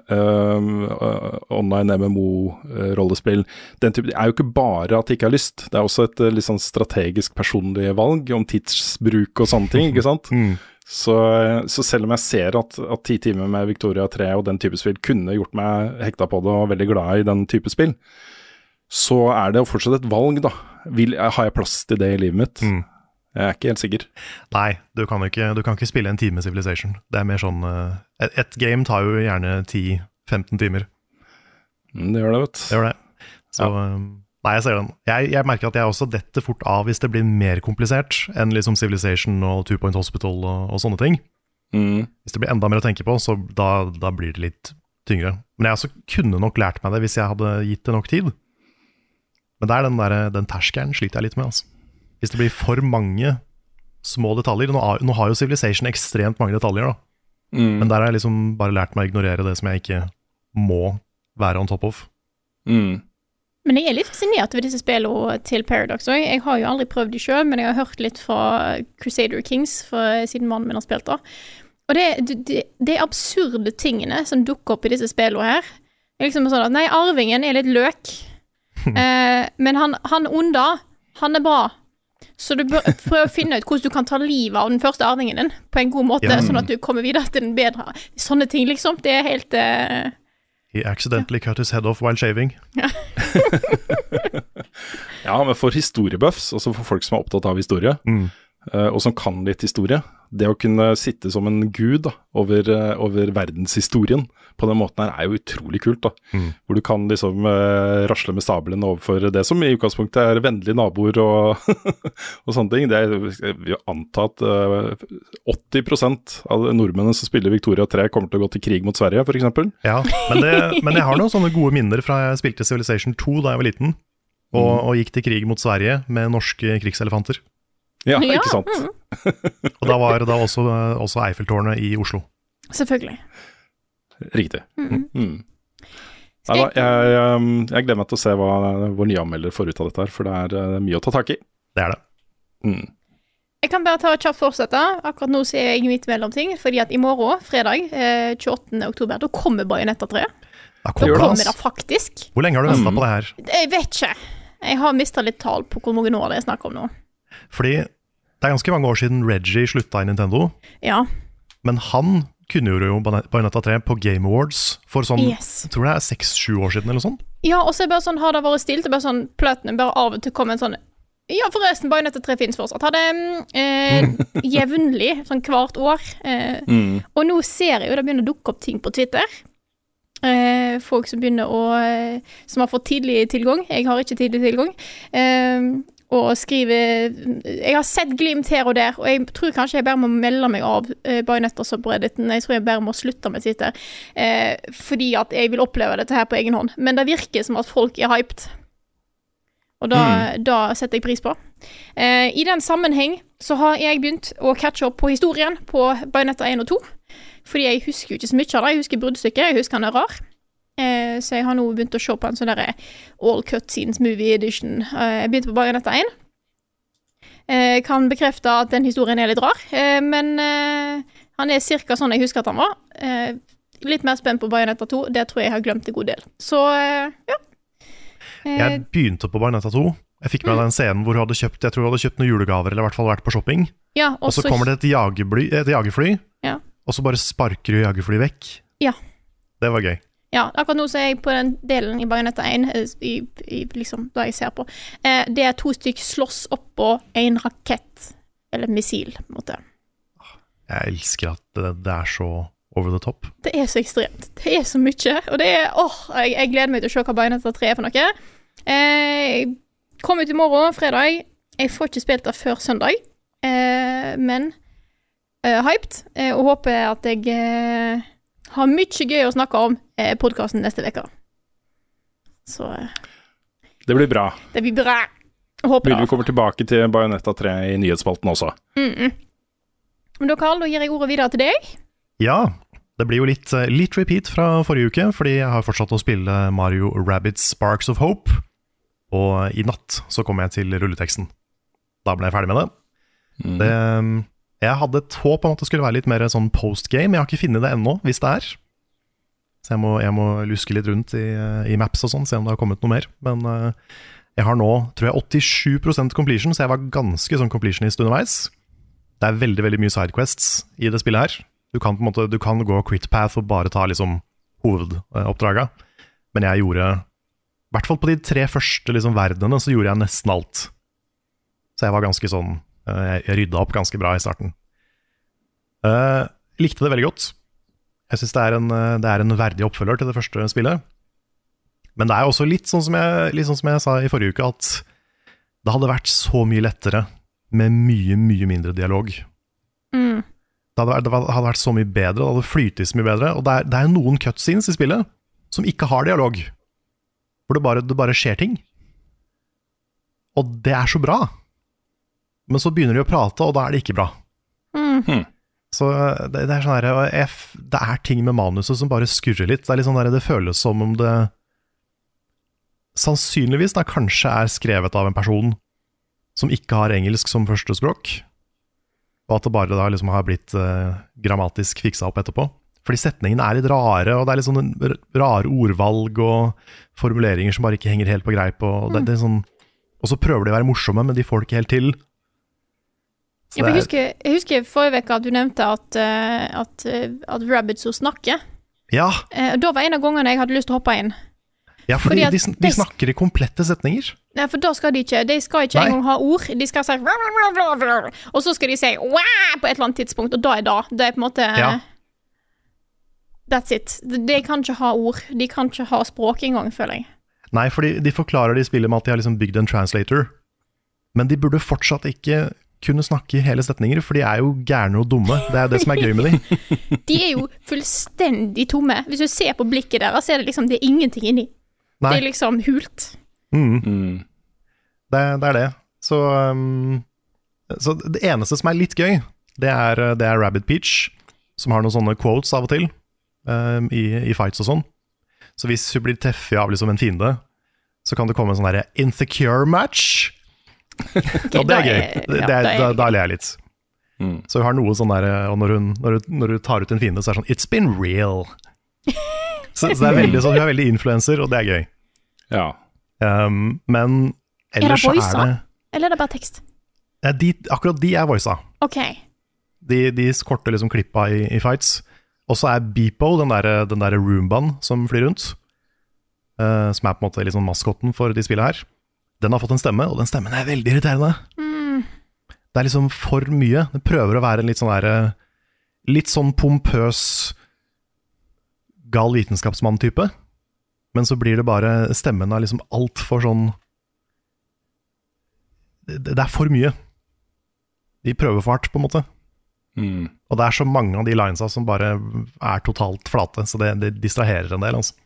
online MMO-rollespill. Den type, det er jo ikke bare at jeg ikke har lyst, det er også et litt sånn strategisk personlig valg om tidsbruk og sånne ting, ikke sant? Så selv om jeg ser at 10 timer med Victoria 3 og den type spill kunne gjort meg hekta på det og veldig glad i den type spill, så er det jo fortsatt et valg da. Har jeg plass til det i livet mitt? Jeg er ikke helt sikker. Nei, du kan ikke spille en time Civilization. Det er mer sånn, et game tar jo gjerne 10-15 timer. Det gjør det, vet du. Det gjør det. Så, nei, jeg ser den. Jeg merker at jeg også detter fort av hvis det blir mer komplisert enn liksom Civilization og Two Point Hospital og sånne ting. Hvis det blir enda mer å tenke på, så da blir det litt tyngre. Men jeg også kunne nok lært meg det hvis jeg hadde gitt det nok tid. Men det er den terskelen sliter jeg litt med, altså. Hvis det blir for mange små detaljer, nå har jo Civilization ekstremt mange detaljer da, men der har jeg liksom bare lært meg å ignorere det som jeg ikke må være on top of. Men jeg er litt fascinert ved disse spillene til Paradox også. Jeg har jo aldri prøvd de selv, men jeg har hørt litt fra Crusader Kings, siden mannen min har spilt da. Og det absurde tingene som dukker opp i disse spillene her, er liksom sånn at, nei, arvingen er litt løk, men han onda, han er bra. Så du bør prøve å finne ut hvordan du kan ta livet av den første arvingen din på en god måte, sånn at du kommer videre til den bedre. Sånne ting liksom, det er helt... He accidentally cut his head off while shaving. Ja, men for historiebuffs, altså for folk som er opptatt av historie, og som kan litt historie, det å kunne sitte som en gud da, over verdenshistorien på den måten her er jo utrolig kult da, hvor du kan liksom rasle med stabelen overfor det som i utgangspunktet er vennlige naboer og, og sånne ting. Det vi antar at 80% av nordmennene som spiller Victoria 3 kommer til å gå til krig mot Sverige, for eksempel. Ja, men jeg har noen sånne gode minner fra jeg spilte Civilization 2 da jeg var liten, og gikk til krig mot Sverige med norske krigselefanter. Ja, ikke sant. Og da var det også Eiffeltårnet i Oslo. Selvfølgelig. Riktig. Neida, jeg gleder meg til å se hva vår nye anmelder får ut av dette her, for det er mye å ta tak i. Det er det. Jeg kan bare ta et kjapt fortsette. Akkurat nå ser jeg midt mellom ting, fordi at i morgen, fredag, 28. oktober, da kommer Bayonetta 3. Da kommer det faktisk. Hvor lenge har du ventet på det her? Jeg vet ikke. Jeg har mistet litt tall på hvor mange år det er snakk om nå. Fordi Det ganske mange år siden Reggie slutta i Nintendo, men han kunngjorde jo Bayonetta 3 på Game Awards for sånn, jeg tror det 6-7 år siden eller sånn. Ja, og så bare sånn, har det vært stilt, det bare sånn, Platinum bare av og til kom en sånn, ja, forresten, Bayonetta 3 finnes fortsatt. Hadde jevnlig, sånn hvert år. Og nå ser jeg jo, det begynner å dukke opp ting på Twitter. Folk som begynner som har fått tidlig tilgang. Jeg har ikke tidlig tilgang. Og skriver, jeg har sett glimt her og der, og jeg tror kanskje jeg bare må melde meg av Bayonetta subredditen. Jeg tror jeg bare må slutte med Twitter. Fordi at jeg vil oppleve dette her på egen hånd. Men det virker som at folk hyped. Og da setter jeg pris på. I den sammenheng så har jeg begynt å catche opp på historien på Bayonetta 1 og 2. Fordi jeg husker jo ikke så mye av det. Jeg husker bruddstykket, jeg husker han rar. Så jeg har nå begynt å se på en sånn der All Cutscenes Movie Edition. Jeg begynte på Bayonetta 1. Jeg kan bekrefte at den historien litt rar. Men han cirka sånn jeg husker at han var. Litt mer spent på Bayonetta 2. Det tror jeg har glemt en god del. Så, ja. Jeg begynte på Bayonetta 2. Jeg fikk med den scenen hvor jeg tror hun hadde kjøpt noen julegaver, eller i hvert fall vært på shopping. Ja, og så kommer det et jagerfly, ja. Og så bare sparker du jagerfly vekk. Ja. Det var gøy. Ja, akkurat nå så jeg på den delen i Bayonetta 1, liksom, da jeg ser på. Det 2 stykk slåss opp på en rakett, eller missil, på en måte. Jeg elsker at det så over the top. Det så ekstremt. Det så mye, og det jeg gleder meg til å se hva Bayonetta 3 for noe. Jeg kom ut i morgen, fredag. Jeg får ikke spilt det før søndag, men hyped, og håper at jeg har mye gøy å snakke om podcasten neste veka. Så det blir bra. Det blir bra. Håper vi kommer tilbake til Bayonetta 3 i nyhetsspalten også. Men da, Karl, da gir jeg ordet videre til deg. Ja, det blir jo litt repeat fra forrige uke, fordi jeg har fortsatt å spille Mario Rabbids Sparks of Hope, og i natt så kom jeg til rulleteksten. Da ble jeg ferdig med det. Jeg hadde et håp om at det skulle være litt mer sånn postgame. Jeg har ikke funnet det ennå, hvis det Så jeg må luske litt rundt i maps og sånn, se om det har kommet noe mer. Men jeg har nå, tror jeg, 87% completion, så jeg var ganske sånn completionist underveis. Det veldig, veldig mye sidequests i det spillet her. Du kan gå crit path og bare ta liksom hovedoppdraga. Men jeg gjorde, i hvert fall på de 3 første liksom verdenene, så gjorde jeg nesten alt. Så jeg var ganske sånn, jeg rydda opp ganske bra i starten. Likte det veldig godt. Jeg synes det en verdig oppfølger til det første spillet. Men det også litt sånn som jeg sa i forrige uke, at det hadde vært så mye lettere med mye, mye mindre dialog. Det hadde vært så mye bedre, det hadde flytet så mye bedre. Og det noen cutscenes i spillet som ikke har dialog, hvor det bare skjer ting. Og det så bra. Men så begynner de å prate, og da det ikke bra. Så det sånn der, det ting med manuset som bare skurrer litt. Det litt sånn der, det føles som om det sannsynligvis da kanskje skrevet av en person som ikke har engelsk som første språk, og at det bare da liksom har blitt grammatisk fiksa opp etterpå. Fordi setningene litt rare, og det litt sånn rare ordvalg og formuleringer som bare ikke henger helt på greip. Og, det sånn, og så prøver de å være morsomme, men de får det ikke helt til. Ja, jeg husker forrige veka at du nevnte at Rabbids snakker. Ja. Da var en av gangene jeg hadde lyst til å hoppe inn. Ja, fordi de snakker i komplette setninger. Ja, for da skal de ikke engang ha ord. De skal si og så skal de si wow på et eller annet tidspunkt, og da det på en måte that's it. De kan ikke ha ord. De kan ikke ha språk engang, føler jeg. Nei, fordi de forklarer det i spillet med at de har liksom bygd en translator. Men de burde fortsatt ikke kunne snakke i hele setninger, for de jo gærne og dumme. Det det som gøy med dem. De jo fullstendig tomme. Hvis du ser på blikket deres, så det liksom, det ingenting inni. Nei. Det liksom hult. Det det. Så det eneste som litt gøy, det Rabbid Peach, som har noen sånne quotes av og til i fights og sånn. Så hvis hun blir teffet av liksom en fiende, så kan det komme en sånn der insecure match. Okay, og det gøy. Da ler jeg litt. Så hun har noe sånn der, og når hun tar ut en fiende, så det sånn it's been real. Så det veldig sånn, hun veldig influencer, og det gøy. Ja. Men ellers det voice, eller det bare tekst? Akkurat de er voisa. Ok. De korte liksom klippa i fights. Og så er Beepo, den der Roombaen som flyr rundt, som er på en måte liksom maskotten for de spillene her, den har fått en stemme, og den stemmen er veldig irriterende. Det er liksom for mye. Den prøver å være en litt sånn pompøs gal vitenskapsmann-type, men så blir det bare stemmen av liksom alt for sånn det er for mye. De prøver for hardt, på en måte. Og det er så mange av de linesa som bare er totalt flate, så det distraherer en del, altså.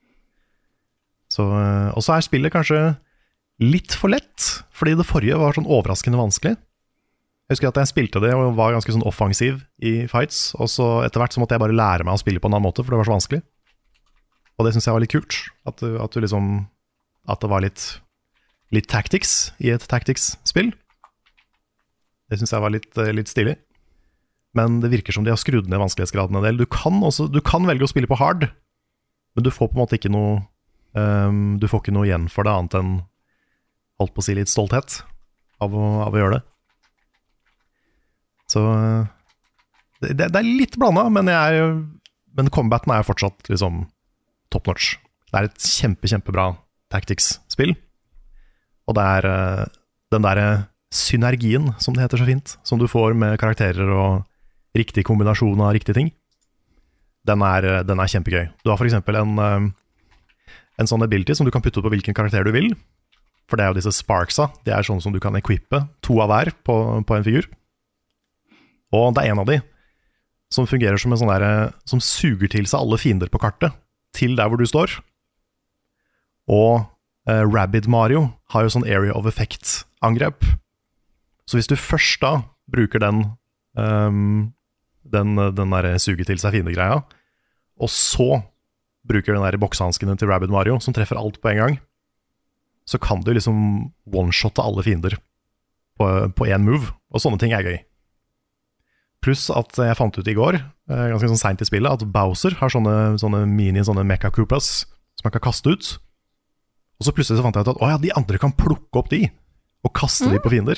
Og så er spillet kanskje litt for lett, fordi det forrige var sånn overraskende vanskelig. Jeg husker at jeg spilte det og var ganske sånn offensiv i fights, og så etter hvert så måtte jeg bare lære meg å spille på en annen måte, for det var så vanskelig. Og det synes jeg var litt kult, at det var litt tactics i et tactics-spill. Det synes jeg var litt stilig. Men det virker som de har skrudd ned vanskelighetsgraden en del. Du kan velge å spille på hard, men du får på en måte ikke noe du får ikke noe igjen for det annet enn, holdt på å si, litt stolthet av å gjøre det. Så det er litt blandet, men combaten er fortsatt liksom top notch. Det er et kjempebra tactics-spill, og det er den der synergien, som det heter så fint, som du får med karakterer og riktig kombinasjon av riktige ting. Den er kjempegøy. Du har for eksempel en sånn ability som du kan putte på hvilken karakter du vil, for det er jo disse sparksa. De er sånn som du kan equippe 2 av hver på en figur. Og det er en av de som fungerer som en sånn der, som suger til seg alle fiender på kartet, til der hvor du står. Og Rabid Mario har jo sånn area of effect-angrep. Så hvis du først da bruker den der suge til seg fiendegreia, og så bruker den der boksehanskene til Rabid Mario, som treffer alt på en gang, så kan du liksom one-shotte alle fiender på en move, og sånne ting er gøy. Pluss at jeg fant ut i går, ganske sånn sent i spillet, at Bowser har sånne Mecha Koopas som man kan kaste ut. Og så plutselig så fant jeg ut at de andre kan plukke opp de, og kaste de på fiender.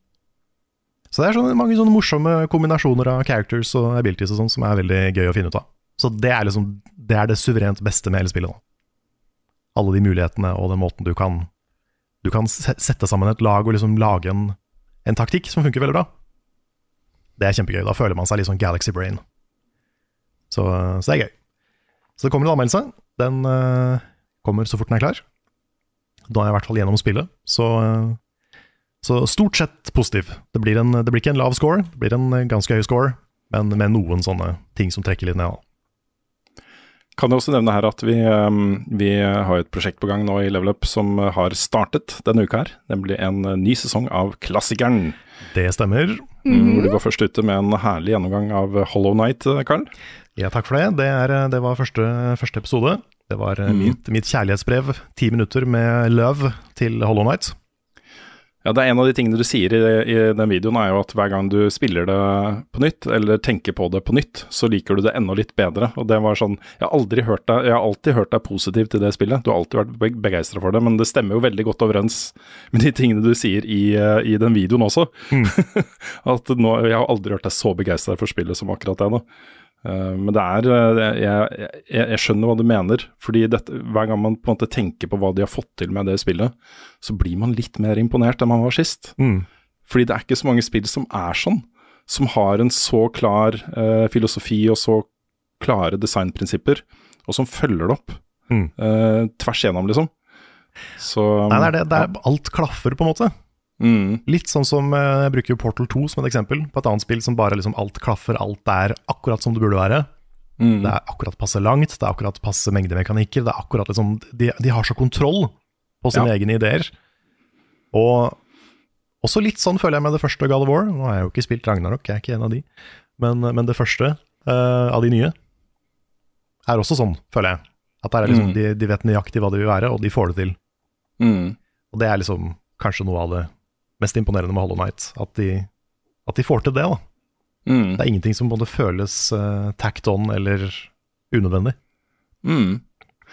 Så det er mange sånne morsomme kombinasjoner av characters og abilities og sånn, som er veldig gøy å finne ut av. Så det er det suverent beste med hele spillet nå. Alle de mulighetene og den måten du kan sette sammen et lag og liksom lage en taktikk som funker veldig bra. Det er kjempegøy. Da føler man seg litt sånn Galaxy Brain. Så det er gøy. Så det kommer en anmeldelse. Den kommer så fort den er klar. Da er jeg i hvert fall gjennom spillet. Så stort sett positiv. Det blir ikke en lav score, det blir en ganske høy score, men med noen sånne ting som trekker litt ned. Kan jeg også nevne her at vi har et prosjekt på gang nå i Level Up som har startet denne uka her, nemlig en ny sesong av Klassikeren. Det stemmer. Hvor du var først ute med en herlig gjennomgang av Hollow Knight, Karl. Ja, takk for det. Det var første episode. Det var mitt kjærlighetsbrev, 10 minutter med love til Hollow Knight. Ja, det er en av de tingene du sier i den videoen, er jo at hver gang du spiller det på nytt, eller tenker på det på nytt, så liker du det enda litt bedre. Og det var sånn, jeg har alltid hørt deg positiv til det spillet. Du har alltid vært begeistret for det, men det stemmer jo veldig godt overens med de tingene du sier i den videoen også. At jeg har aldri hørt deg så begeistret for spillet som akkurat det nå. Men jeg skjønner hva du mener, fordi hver gang man på en måte tenker på hva de har fått til med det spillet, så blir man litt mer imponert enn man var sist. Fordi det er ikke så mange spill som er sånn, som har en så klar filosofi og så klare designprinsipper, og som følger det opp tvers igjennom, liksom. Så, Nei, det er alt klaffer på en måte. Litt sånn som jeg bruker Portal 2 som et eksempel på et annet spill som bare liksom alt klaffer, alt er akkurat som det burde være. Det er akkurat passe langt, det er akkurat passe mengdemekanikker, det er akkurat liksom, de har så kontroll på sine egne ideer. Og også litt sånn føler jeg med det første God of War. Nå har jeg jo ikke spilt Ragnarok, jeg er ikke en av de, men det første av de nye er også sånn, føler jeg. At det er liksom, de vet nøyaktig hva det vil være, og de får det til. Og det er liksom kanskje noe av det mest imponerende med Hollow Knight, at de får til det da. Det er ingenting som både føles tacked on eller unødvendig.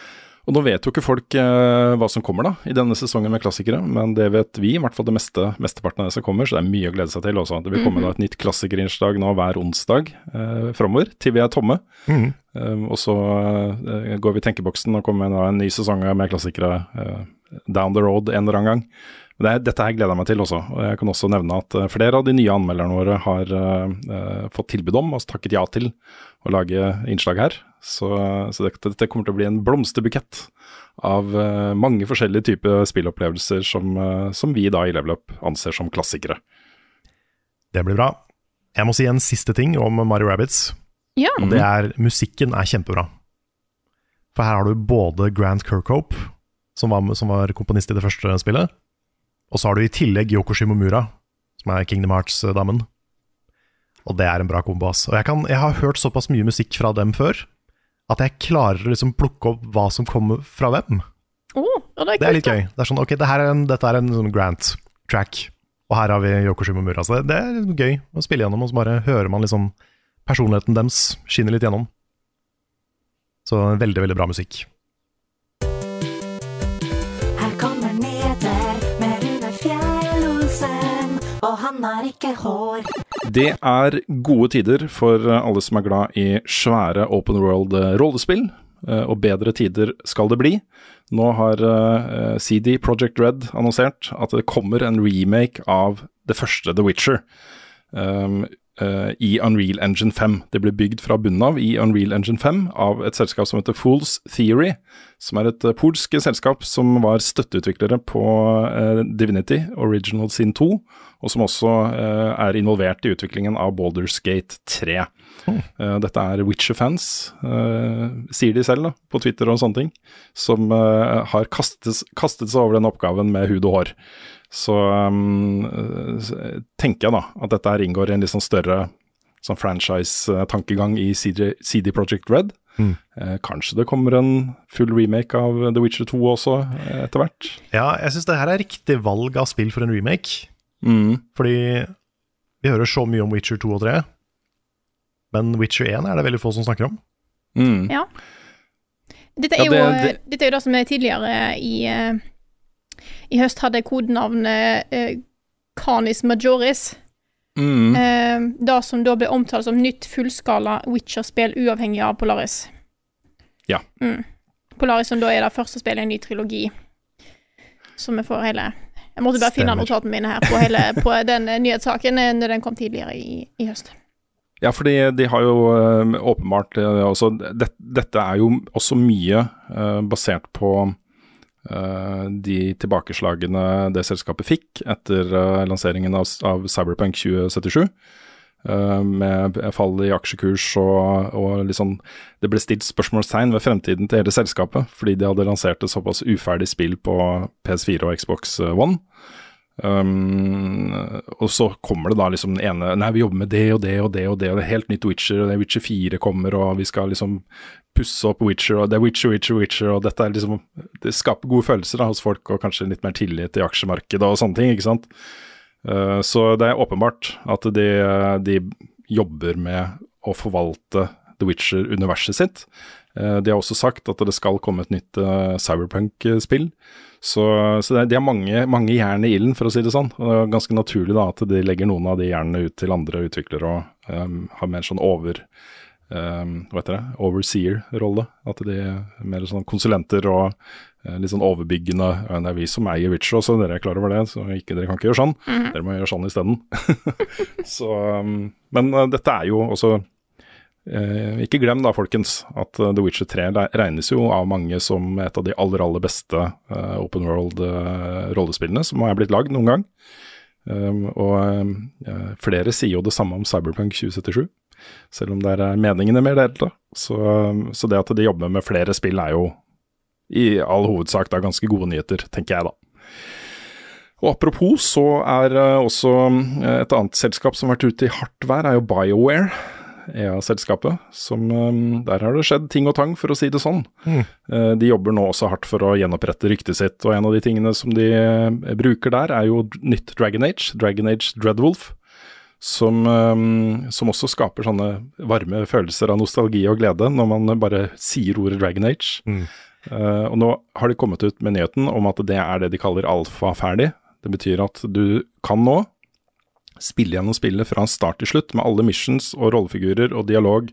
Og nå vet jo ikke folk hva som kommer da, i denne sesongen med klassikere, men det vet vi, i hvert fall det mesteparten av det som kommer, så det er mye å glede seg til også. Det vil komme da et nytt klassikerinnslag nå hver onsdag fremover, til vi er tomme. Og så går vi i tenkeboksen og kommer med en ny sesong med klassikere down the road en eller annen gang. Dette her gleder jeg meg til også, og jeg kan også nevne at flere av de nye anmelderne våre har fått tilbud om og takket ja til å lage innslag her. Så dette kommer til å bli en blomsterbukett av mange forskjellige typer spillopplevelser som vi da i Level Up anser som klassikere. Det blir bra. Jeg må si en siste ting om Mario Rabbids, og det musikken kjempebra. For her har du både Grant Kirkhope, som var komponist i det første spillet, og så har du i tillegg Yoko Shimomura, som Kingdom Hearts-damen. Og det en bra kombo, ass. Og jeg har hørt såpass mye musikk fra dem før, at jeg klarer å liksom plukke opp hva som kommer fra hvem. Det litt gøy. Det sånn, ok, dette en sånn Grant-track, og her har vi Yoko Shimomura. Så det gøy å spille gjennom, og så bare hører man liksom personligheten deres skinner litt gjennom. Så veldig, veldig bra musikk. Og han har ikke hår. Det gode tider for alle som glad i svære open world rollespill, og bedre tider skal det bli. Nå har CD Projekt Red annonsert at det kommer en remake av det første The Witcher i Unreal Engine 5. Det ble bygd fra bunnen av i Unreal Engine 5 av et selskap som heter Fool's Theory, som et polsk selskap som var støtteutviklere på Divinity Original Sin 2, og som også involvert i utviklingen av Baldur's Gate 3. Dette Witcher-fans, sier de selv da, på Twitter og sånne ting, som har kastet seg over den oppgaven med hud og hår. Så tenker jeg da at dette inngår i en litt sånn større sånn franchise-tankegang i CD Projekt Red. Kanskje det kommer en full remake av The Witcher 2 også etter hvert. Ja, jeg synes det her riktig valg av spill for en remake. Fordi vi hører så mye om Witcher 2 og 3, men Witcher 1 det veldig få som snakker om. Ja. Dette jo det som tidligere i høst hadde kodenavnet Canis Majoris. Det som da ble omtalt som nytt fullskala Witcher-spill uavhengig av Polaris. Ja. Polaris som da det første spillet i en ny trilogi. Så vi får hele... Jeg måtte bare finne notatene mine her på den nyhetssaken når den kom tidligere i høst. Ja, fordi de har jo åpenbart også, dette jo også mye basert på de tilbakeslagene det selskapet fikk etter lanseringen av Cyberpunk 2077, med fall i aksjekurs og liksom, det ble stilt spørsmålstegn ved fremtiden til hele selskapet, fordi de hadde lansert et såpass uferdig spill på PS4 og Xbox One. Og så kommer det da liksom den ene, nei, vi jobber med det og det og det og det, og det helt nytt Witcher, og det Witcher 4 kommer, og vi skal liksom pusse opp Witcher, og det Witcher, og dette liksom, det skaper gode følelser da, hos folk, og kanskje litt mer tillit i aksjemarkedet og sånne ting, ikke sant? Så det åpenbart at de jobber med å forvalte The Witcher-universet sitt. De har også sagt at det skal komme et nytt Cyberpunk-spill, så de har mange jern i ilden, for å si det sånn. Og det ganske naturlig da at de legger noen av de jernene ut til andre utviklere og har mer sånn overseer-rolle, at de mer sånn konsulenter og litt sånn overbyggende. Det vi som eier Witcher også, dere klar over det, så dere kan ikke gjøre sånn. Dere må gjøre sånn i stedet. Men dette jo også ikke glem da, folkens, at The Witcher 3 regnes jo av mange som et av de aller beste open world rollespillene som har blitt lagd noen gang. Og flere sier jo det samme om Cyberpunk 2077, selv om det meningene mer delte. Så det at de jobber med flere spill jo i all hovedsak da ganske gode nyheter, tenker jeg da. Og apropos, så også et annet selskap som har vært ute i hardt vær, jo BioWare, selskapet, som der har det skjedd ting og tang, for å si det sånn. De jobber nå også hardt for å gjenopprette ryktet sitt, og en av de tingene som de bruker der jo nytt Dragon Age Dreadwolf, som også skaper sånne varme følelser av nostalgi og glede når man bare sier ordet Dragon Age. Og nå har de kommet ut med nyheten om at det det de kaller alfa-ferdig. Det betyr at du kan nå spille gjennom spillet fra start til slutt, med alle missions og rollefigurer og dialog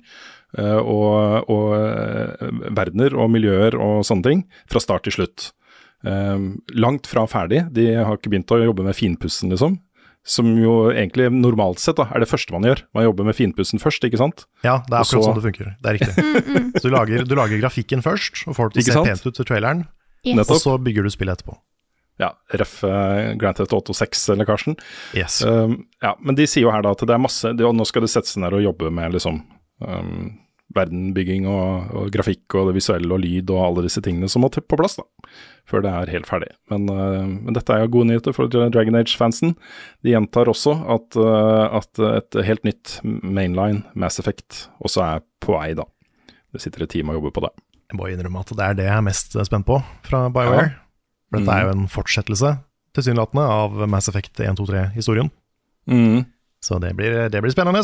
og verdener og miljøer og sånne ting, fra start til slutt. Langt fra ferdig. De har ikke begynt å jobbe med finpussen, liksom. Som jo egentlig normalt sett da, det første man gjør. Man jobber med finpussen først, ikke sant? Ja, det akkurat sånn det funker. Det riktig. Så du lager grafikken først, og får det til å se pent ut til traileren, og så bygger du spillet etterpå. Ja, ref Grand Theft Auto 6 eller Karsten. Yes. Ja, men de sier jo her da at det masse, og nå skal det sette seg ned og jobbe med liksom verdenbygging og grafikk og det visuelle og lyd og alle disse tingene som må på plass da, før det helt ferdig. Men dette jo gode nyheter for Dragon Age-fansen. De gjentar også at et helt nytt mainline Mass Effect også på vei da. Det sitter et team og jobber på det. Jeg må innrømme at det det jeg mest spent på fra BioWare. Ja. For dette jo en fortsettelse tilsynelatende av Mass Effect 1-2-3-historien. Så det blir spennende.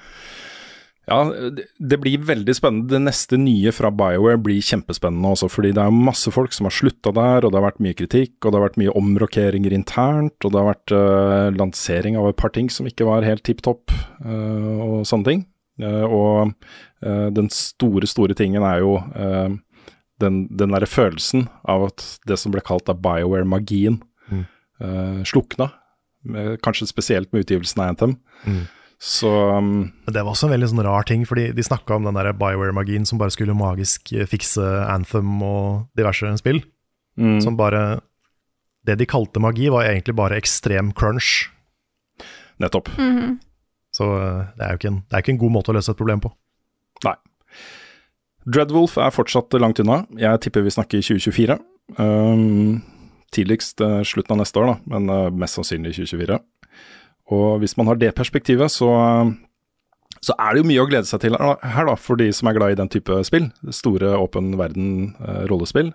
Ja, det blir veldig spennende. Det neste nye fra BioWare blir kjempespennende også, fordi det masse folk som har sluttet der, og det har vært mye kritikk, og det har vært mye omrokeringer internt, og det har vært lansering av et par ting som ikke var helt tipp-topp, og sånne ting. Og den store tingen jo den der følelsen av at det som ble kalt av BioWare-magien slukna, kanskje spesielt med utgivelsen av Anthem. Så det var også en veldig sånn rar ting, fordi de snakket om den der BioWare-magien som bare skulle magisk fikse Anthem og diverse spill. Som bare, det de kalte magi var egentlig bare ekstrem crunch. Nettopp. Så det jo ikke en god måte å løse et problem på. Nei. Dreadwolf fortsatt langt unna. Jeg tipper vi snakker 2024. Tidligst slutten av neste år da, men mest sannsynlig 2024. Og hvis man har det perspektivet, så det jo mye å glede seg til her da, for de som glad i den type spill. Store åpen verden rollespill.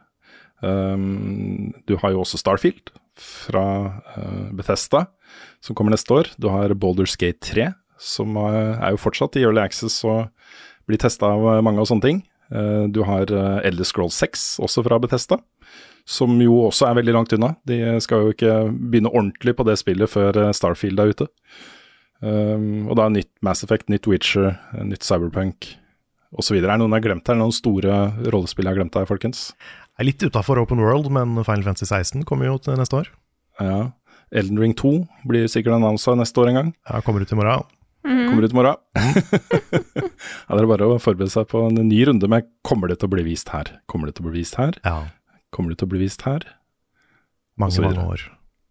Du har jo også Starfield fra Bethesda, som kommer neste år. Du har Baldur's Gate 3, som jo fortsatt i Early Access og blir testet av mange og sånne ting. Du har Elder Scrolls 6, også fra Bethesda, som jo også veldig langt unna. De skal jo ikke begynne ordentlig på det spillet før Starfield ute. Og da nytt Mass Effect, nytt Witcher, nytt Cyberpunk, og så videre. Noen jeg glemt her? Noen store rollespill jeg glemt her, folkens? Litt utenfor Open World, men Final Fantasy 16 kommer jo til neste år. Ja, Elden Ring 2 blir sikkert annonset neste år en gang. Ja, kommer ut i morgen. Kommer ut i morgen. Ja, det bare å forberede seg på en ny runde med kommer det til å bli vist her? Kommer det til å bli vist her? Ja. Kommer det til å bli vist her? Mange år.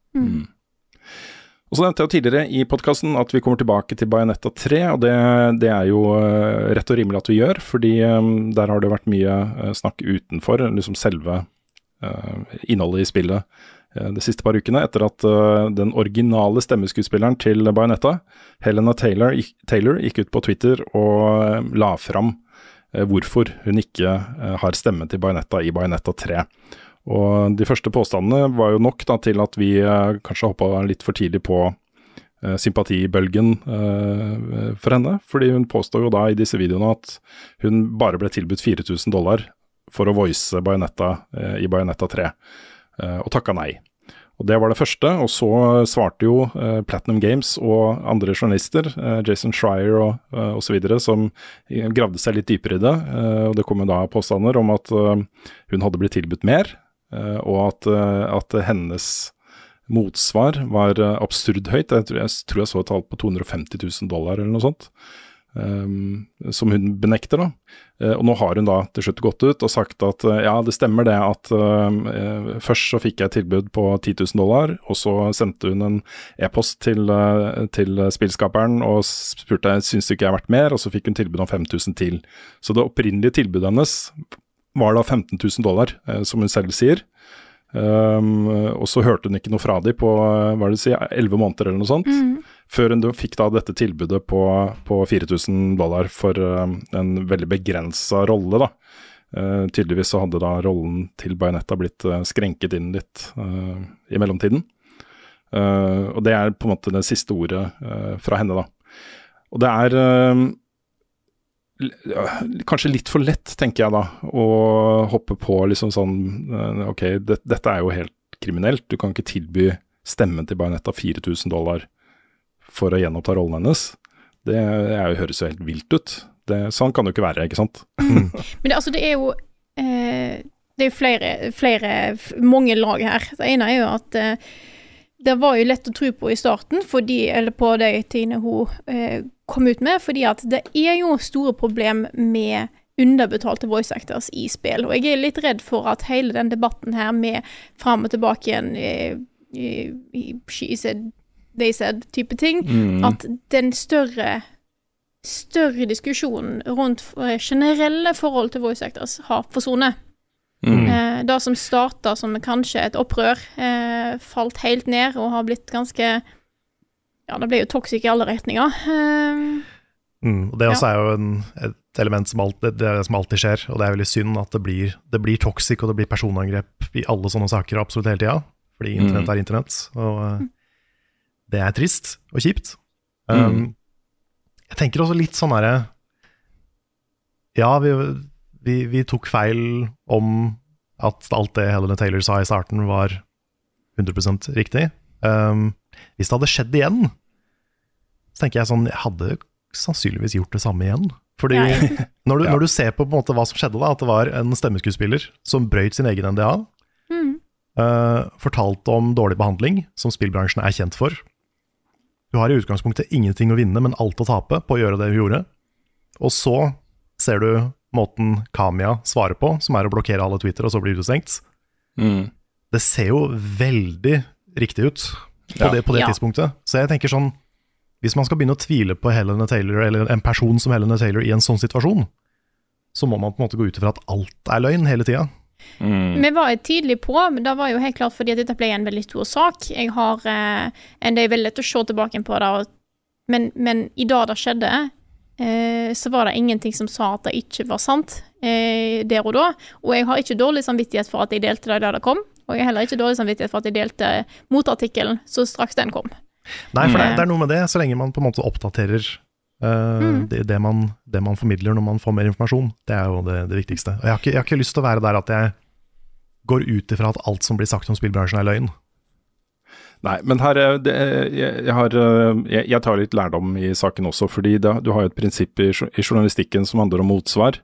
Og så nevnte jeg tidligere i podcasten at vi kommer tilbake til Bayonetta 3, og det jo rett og rimelig at vi gjør, fordi der har det vært mye snakk utenfor, liksom selve innholdet i spillet de siste par ukene, etter at den originale stemmeskuespilleren til Bayonetta, Helena Taylor, gikk ut på Twitter og la fram hvorfor hun ikke har stemme til Bayonetta i Bayonetta 3. Og de første påstandene var jo nok da, til at vi kanskje hoppet litt for tidlig på sympatibølgen for henne, fordi hun påstår jo da i disse videoene at hun bare ble tilbudt $4,000 for å voice Bayonetta i Bayonetta 3. Og takket nei. Og det var det første, og så svarte jo Platinum Games og andre journalister, Jason Schreier og så videre, som gravde seg litt dypere i det, og det kom jo da påstander om at hun hadde blitt tilbudt mer, og at hennes motsvar var absurd høyt. Jeg tror jeg så et tall på $250,000 eller noe sånt, som hun benekter da. Og nå har hun da til slutt gått ut og sagt at ja, det stemmer det at først så fikk jeg tilbud på $10,000, og så sendte hun en e-post til spillskaperen og spurte synes du ikke jeg har vært mer, og så fikk hun tilbud om $5,000 til. Så det opprinnelige tilbudet hennes var da $15,000, som hun selv sier. Og så hørte hun ikke noe fra de på, hva det si, 11 måneder eller noe sånt, før hun fikk da dette tilbudet på $4,000 for en veldig begrenset rolle da. Tydeligvis så hadde da rollen til Bayonetta blitt skrenket inn litt i mellomtiden. Og det på en måte det siste ordet fra henne da. Og det kanskje litt for lett, tenker jeg da, å hoppe på liksom sånn, ok, dette jo helt kriminelt, du kan ikke tilby stemmen til Bayonetta $4,000 for å gjenoppta rollen hennes. Det høres jo helt vilt ut. Sånn kan det jo ikke være, ikke sant? Men det er jo mange lag her. Det ene jo at det var jo lett å tro på i starten, på de tingene hun kom ut med, fordi at det jo store problem med underbetalte voice actors i spill, og jeg litt redd for at hele den debatten her med frem og tilbake igjen she said, they said type ting, at den større diskusjonen rundt generelle forhold til voice actors har forsvunnet. Det som startet som kanskje et opprør, falt helt ned og har blitt ganske, det ble jo toxic i alle retninger. Og det også jo et element som alltid skjer, og det veldig synd at det blir toxic og det blir personangrep i alle sånne saker absolutt hele tiden, fordi internett internett, og det trist og kjipt. Jeg tenker også litt sånn her, vi tok feil om at alt det Helena Taylor sa i starten var 100% riktig. Hvis det hadde skjedd igjen, så tenker jeg sånn, jeg hadde sannsynligvis gjort det samme igjen. Fordi når du ser på en måte hva som skjedde da, at det var en stemmeskuespiller som brøyt sin egen NDA, fortalte om dårlig behandling, som spillbransjen kjent for. Du har i utgangspunktet ingenting å vinne, men alt å tape på å gjøre det hun gjorde. Og så ser du måten Kamiya svarer på, som å blokkere alle Twitter, og så blir utestengt. Det ser jo veldig riktig ut på det tidspunktet. Så jeg tenker sånn, hvis man skal begynne å tvile på Helena Taylor, eller en person som Helena Taylor i en sånn situasjon, så må man på en måte gå ut ifra at alt løgn hele tiden. Vi var tidlig på, men det var jo helt klart fordi at dette ble en veldig stor sak. Jeg har det veldig lett å se tilbake på det, men i dag det skjedde, så var det ingenting som sa at det ikke var sant der og da, og jeg har ikke dårlig samvittighet for at jeg delte det da det kom, og jeg har heller ikke dårlig samvittighet for at jeg delte motartikkelen så straks den kom. Nei, for det noe med det, så lenge man på en måte oppdaterer det man formidler når man får mer informasjon, det jo det viktigste. Og jeg har ikke lyst til å være der at jeg går ut ifra at alt som blir sagt om spillbransjen løgn. Nei, men her jeg tar litt lærdom i saken også, fordi du har jo et prinsipp i journalistikken som handler om motsvar,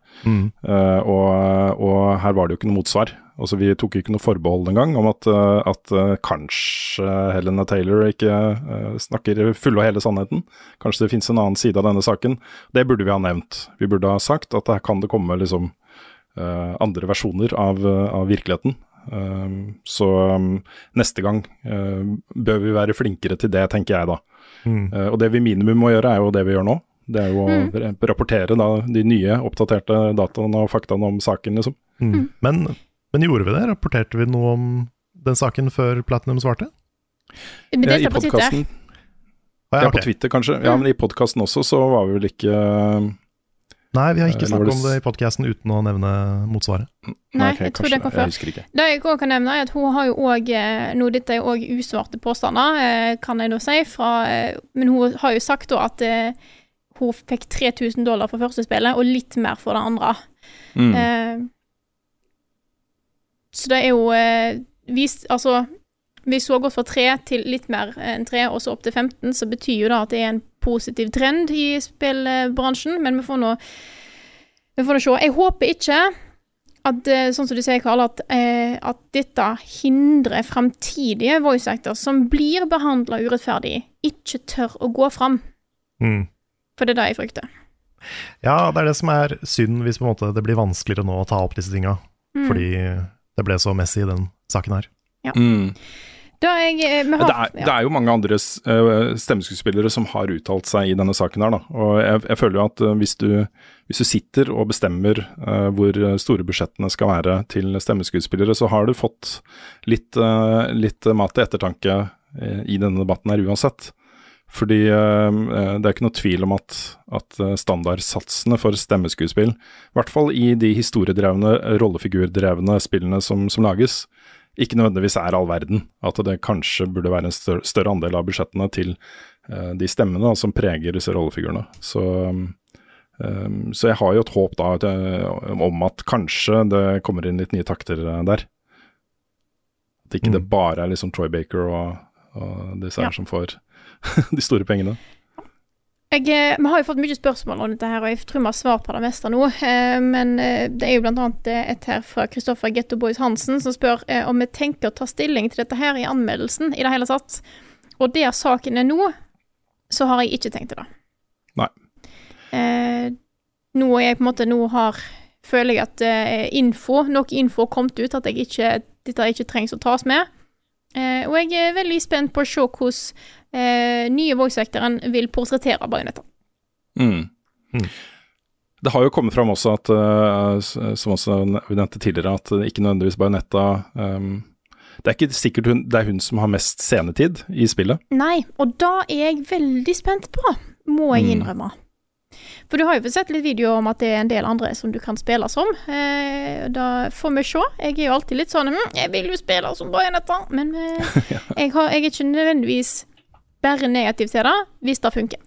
og her var det jo ikke noe motsvar. Altså, vi tok ikke noe forbehold en gang om at kanskje Helena Taylor ikke snakker full og hele sannheten. Kanskje det finnes en annen side av denne saken. Det burde vi ha nevnt. Vi burde ha sagt at her kan det komme liksom andre versjoner av virkeligheten. Så neste gang bør vi være flinkere til det, tenker jeg da. Og det vi minimum må gjøre jo det vi gjør nå. Det jo å rapportere da, de nye oppdaterte dataene og faktaene om saken liksom. Men gjorde vi det? Rapporterte vi noe om den saken før Platinum svarte? I podcasten. På Twitter kanskje. Ja, men i podcasten også så var vi vel ikke... Nei, vi har ikke snakket om det i podcasten uten å nevne motsvaret. Nei, jeg tror det kom før. Jeg husker ikke. Det jeg også kan nevne at hun har jo også, dette også usvarte påstander, kan jeg da si, men hun har jo sagt da at hun fikk $3,000 for første spillet, og litt mer for det andre. Så det jo vist, altså hvis hun har gått fra 3 til litt mer enn 3 og så opp til 15, så betyr jo det at det en positiv trend i spillbransjen, men vi får nå se. Jeg håper ikke at, sånn som du sier Karl, at dette hindrer fremtidige voice actors som blir behandlet urettferdig, ikke tør å gå frem. For det jeg frykter. Ja, det det som synd hvis på en måte det blir vanskeligere nå å ta opp disse tingene, fordi det ble så messy i den saken her. Ja. Det jo mange andre stemmeskuespillere som har uttalt seg i denne saken her da, og jeg føler jo at hvis du sitter og bestemmer hvor store budsjettene skal være til stemmeskuespillere, så har du fått litt mat til ettertanke i denne debatten her uansett. Fordi det ikke noe tvil om at standardsatsene for stemmeskuespill, i hvert fall i de historiedrevne, rollefigurdrevne spillene som lages, ikke nødvendigvis all verden. At det kanskje burde være en større andel av budsjettene til de stemmene som preger disse rollefigurene. Så Så jeg har jo et håp da om at kanskje det kommer inn litt nye takter der. At ikke det bare er liksom Troy Baker og disse her som får de store pengene. Vi har jo fått mye spørsmål om dette her, og jeg tror vi har svar på det meste nå. Men det er jo blant annet et her fra Kristoffer Ghetto Boys Hansen som spør om vi tenker å ta stilling til dette her i anmeldelsen i det hele tatt. Og der saken er nå, så har jeg ikke tenkt til det. Nei. Nå er jeg på en måte, føler jeg at nok info kommet ut, at dette ikke trengs å tas med. Og jeg er veldig spent på å se hvordan nye voice-actoren vil portrettere Bayonetta. Det har jo kommet fram også at, som også vi nevnte tidligere, at ikke nødvendigvis Bayonetta det er ikke sikkert det er hun som har mest scenetid i spillet. Nei, og da er jeg veldig spent på, må jeg innrømme. For du har jo sett litt video om at det er en del andre som du kan spille som. Da får vi se. Jeg er jo alltid litt sånn, jeg vil jo spille som Bayonetta, men jeg er ikke nødvendigvis bare negativ til det, hvis det funker.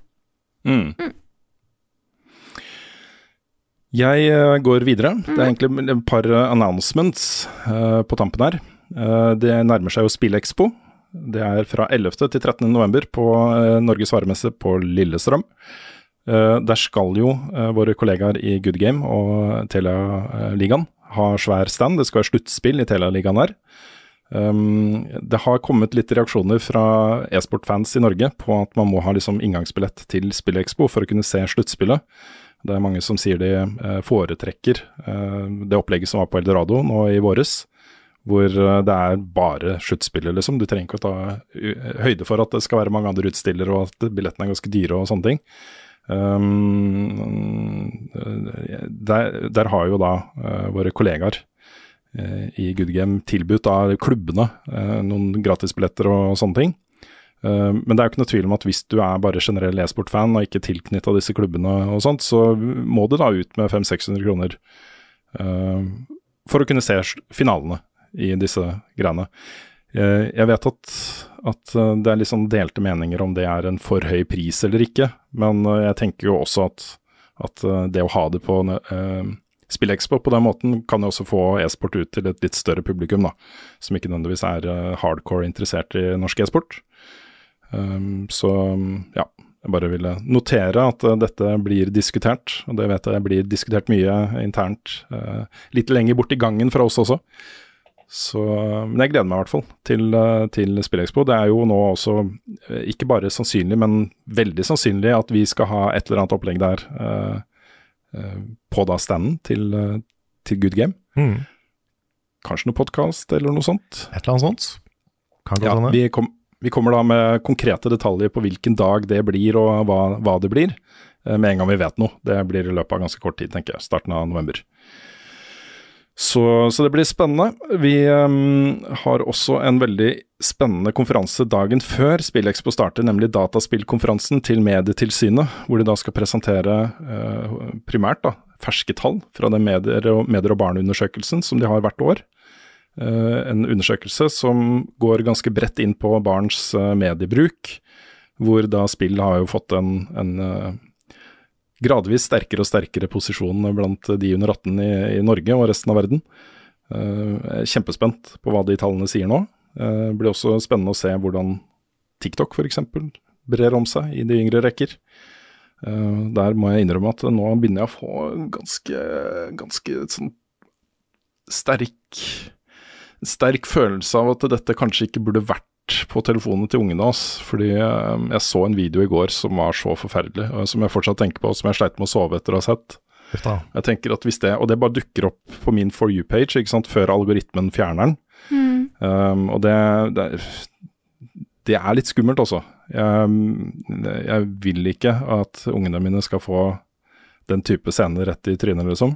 Jeg går videre. Det er egentlig et par announcements på tampen her. Det nærmer seg jo Spillexpo. Det er fra 11. til 13. november på Norges varemesse på Lillestrøm. Der skal jo våre kollegaer i Good Game og Telia-ligaen ha svær stand. Det skal være sluttspill i Telia-ligaen her. Det har kommet litt reaksjoner fra e-sport-fans i Norge på at man må ha liksom inngangsbillett til Spillexpo for å kunne se sluttspillet. Det er mange som sier de foretrekker det opplegget som var på Eldorado nå i våres, hvor det er bare sluttspillet liksom. Du trenger ikke å ta høyde for at det skal være mange andre utstillere og at billettene er ganske dyre og sånne ting. Der har jo da våre kollegaer i Good Game tilbudt av klubbene noen gratisbilletter og sånne ting. Men det er jo ikke noe tvil om at hvis du er bare generell e-sport-fan og ikke tilknyttet av disse klubbene og sånt, så må du da ut med 500-600 kroner for å kunne se finalene i disse greiene. Jeg vet at det er litt sånn delte meninger om det er en for høy pris eller ikke, men jeg tenker jo også at det å ha det på Spillexpo på den måten kan jo også få e-sport ut til et litt større publikum da, som ikke nødvendigvis er hardcore interessert i norsk e-sport. Så ja, jeg bare ville notere at dette blir diskutert, og det vet jeg blir diskutert mye internt, litt lenger bort i gangen fra oss også. Så, men jeg gleder meg i hvert fall til Spillexpo. Det er jo nå også ikke bare sannsynlig, men veldig sannsynlig at vi skal ha et eller annet opplegg der på da standen til Good Game. Kanskje noe podcast eller noe sånt. Et eller annet sånt. Kan gå ja, vi kommer da med konkrete detaljer på hvilken dag det blir og hva det blir, med en gang vi vet noe. Det blir i løpet av ganske kort tid, tenker jeg. Starten av november. Så det blir spennende. Vi har også en veldig spennende konferanse dagen før Spillexpo starter, nemlig dataspillkonferansen til Medietilsynet, hvor de da skal presentere primært da, ferske tall fra den medier- og barneundersøkelsen som de har hvert år. En undersøkelse som går ganske bredt inn på barns mediebruk, hvor da spill har jo fått en gradvis sterkere og sterkere posisjon blant de under 18 i Norge og resten av verden. Kjempespent på hva de tallene sier nå. Det blir også spennende å se hvordan TikTok for eksempel brer om seg i de yngre rekker. Der må jeg innrømme at nå begynner jeg å få ganske sånn sterk følelse av at dette kanskje ikke burde vært på telefonen til ungene oss, fordi jeg så en video i går som var så forferdelig, og som jeg fortsatt tenker på, og som jeg sleit med å sove etter å ha sett. Jeg tenker at hvis det, og det bare dukker opp på min For You-page, ikke sant, før algoritmen fjerner den, og det er litt skummelt også. Jeg vil ikke at ungene mine skal få den type scener rett i trynet, liksom.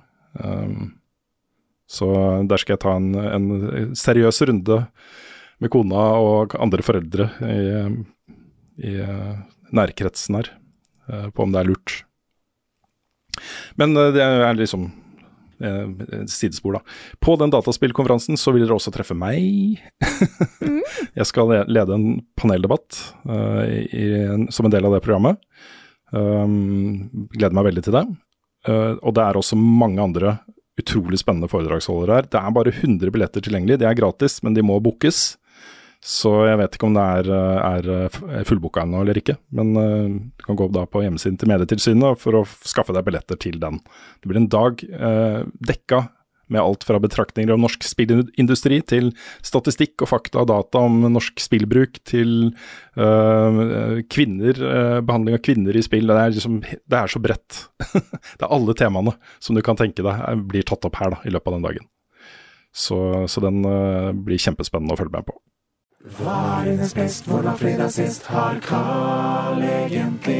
Så der skal jeg ta en seriøs runde med kona og andre foreldre i nærkretsen her, på om det er lurt. Men det er liksom sidespor da. På den dataspillkonferansen så vil dere også treffe meg. Jeg skal lede en paneldebatt som en del av det programmet. Gleder meg veldig til det. og det også mange andre utrolig spennende foredragsholdere her. Det bare 100 billetter tilgjengelig, det gratis, men de må bookes. Så jeg vet ikke om det er fullbooka ennå eller ikke, men du kan gå opp da på hjemmesiden til Medietilsynet for å skaffe deg billetter til den. Det blir en dag dekka med alt fra betraktninger om norsk spillindustri til statistikk og fakta og data om norsk spillbruk til kvinner, behandling av kvinner i spill. Det så bredt. Det alle temaene som du kan tenke deg blir tatt opp her da, i løpet av den dagen. Så den blir kjempespennende å følge med på. Hva hennes best, hvor var fredag sist, har Carl egentlig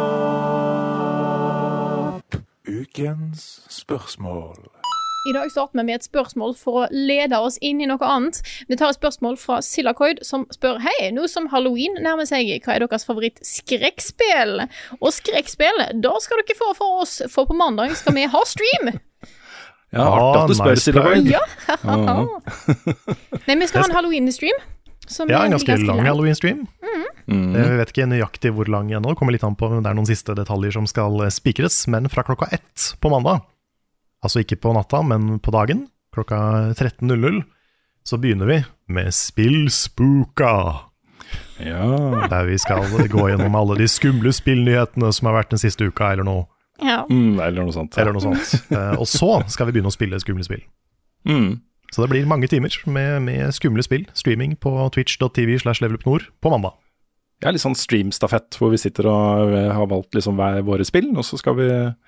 sopp? Ukens spørsmål. I dag starter vi med et spørsmål for å lede oss inn i noe annet. Vi tar et spørsmål fra Silakoid som spør: hei, nå som Halloween nærmer seg, hva deres favoritt skrekkspill? Og skrekkspill, da skal dere få for oss, for på mandag skal vi ha stream. Ja, artig at du spør, Silakoid. Ja. Nei, vi skal ha en Halloween-stream. Ja, en ganske lang Halloween-stream. Jeg vet ikke nøyaktig hvor lang ennå, det kommer litt an på, det noen siste detaljer som skal spikres, men fra klokka 1 på mandag, altså ikke på natta, men på dagen, klokka 13.00, så begynner vi med Spillspooka. Ja. Der vi skal gå gjennom alle de skumle spillnyhetene som har vært den siste uka, eller noe. Ja. Eller noe sånt. Eller noe sånt. Og så skal vi begynne å spille skumle spill. Så det blir mange timer med skumle spill, streaming på twitch.tv/levelupnord på mandag. Ja, litt sånn streamstafett, hvor vi sitter og har valgt liksom våre spill, og så skal vi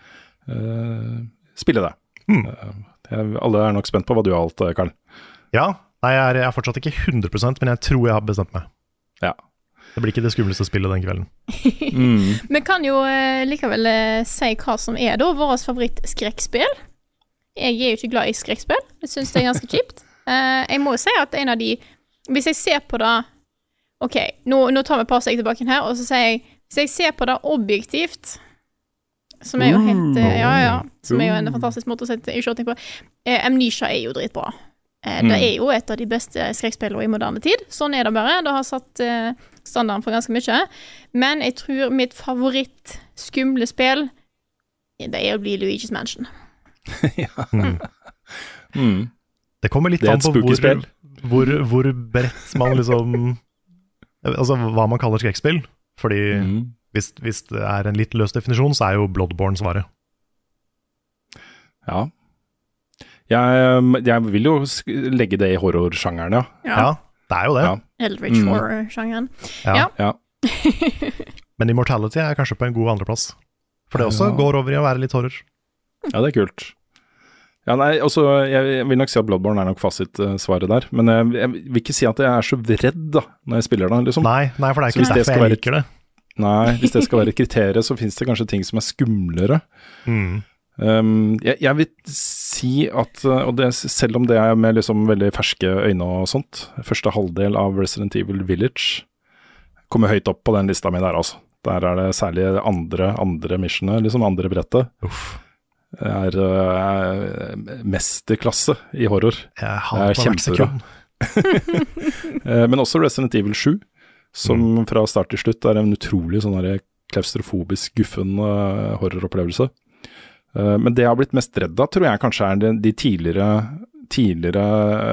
spille det. Alle nok spent på hva du har valgt, Karl. Ja, nei, jeg er fortsatt ikke 100%, men jeg tror jeg har bestemt meg. Ja. Det blir ikke det skumleste spillet den kvelden. Vi kan jo likevel si hva som da vårt favoritt-skrekkspill. Jeg jo ikke glad i skrekkspill. Jeg synes det ganske kjipt. Jeg må si at en av de, hvis jeg ser på det, ok, nå tar vi et par steg tilbake her, og så sier jeg, hvis jeg ser på det objektivt, som jo helt, som jo en fantastisk måte å sette i shorting på, Amnesia jo dritbra. Det jo et av de beste skrekkspillene i moderne tid. Sånn det bare. Det har satt standarden for ganske mye. Men jeg tror mitt favoritt skumle spill, det å bli Luigi's Mansion. Det kommer litt an på hvor bredt man liksom, altså hva man kaller skrekkspill. Fordi hvis det en litt løs definisjon, så jo Bloodborne svaret. Ja. Jeg vil jo legge det i horrorsjangeren, Ja, det jo det. Ja. Eldritch horror-sjangeren. Ja. Men Immortality kanskje på en god andreplass. For det også går over i å være litt horror. Ja, det kult. Ja, nei, også, jeg vil nok si at Bloodborne nok fasitsvaret der, men jeg vil ikke si at jeg så redd da, når jeg spiller da, liksom. Nei, for det ikke derfor jeg liker det. Nei, hvis det skal være kriteriet, så finnes det kanskje ting som skumlere. Jeg vil si at, og det, selv om det med liksom veldig ferske øyne og sånt, første halvdel av Resident Evil Village kommer høyt opp på den lista mi der altså. Der det særlig andre missionet, liksom andre brettet. Det mesterklasse i horror. Jeg hater hvert sekund. Men også Resident Evil 7, som fra start til slutt en utrolig sånn der klaustrofobisk guffen horroropplevelse. Men det jeg har blitt mest redd av, tror jeg kanskje de tidligere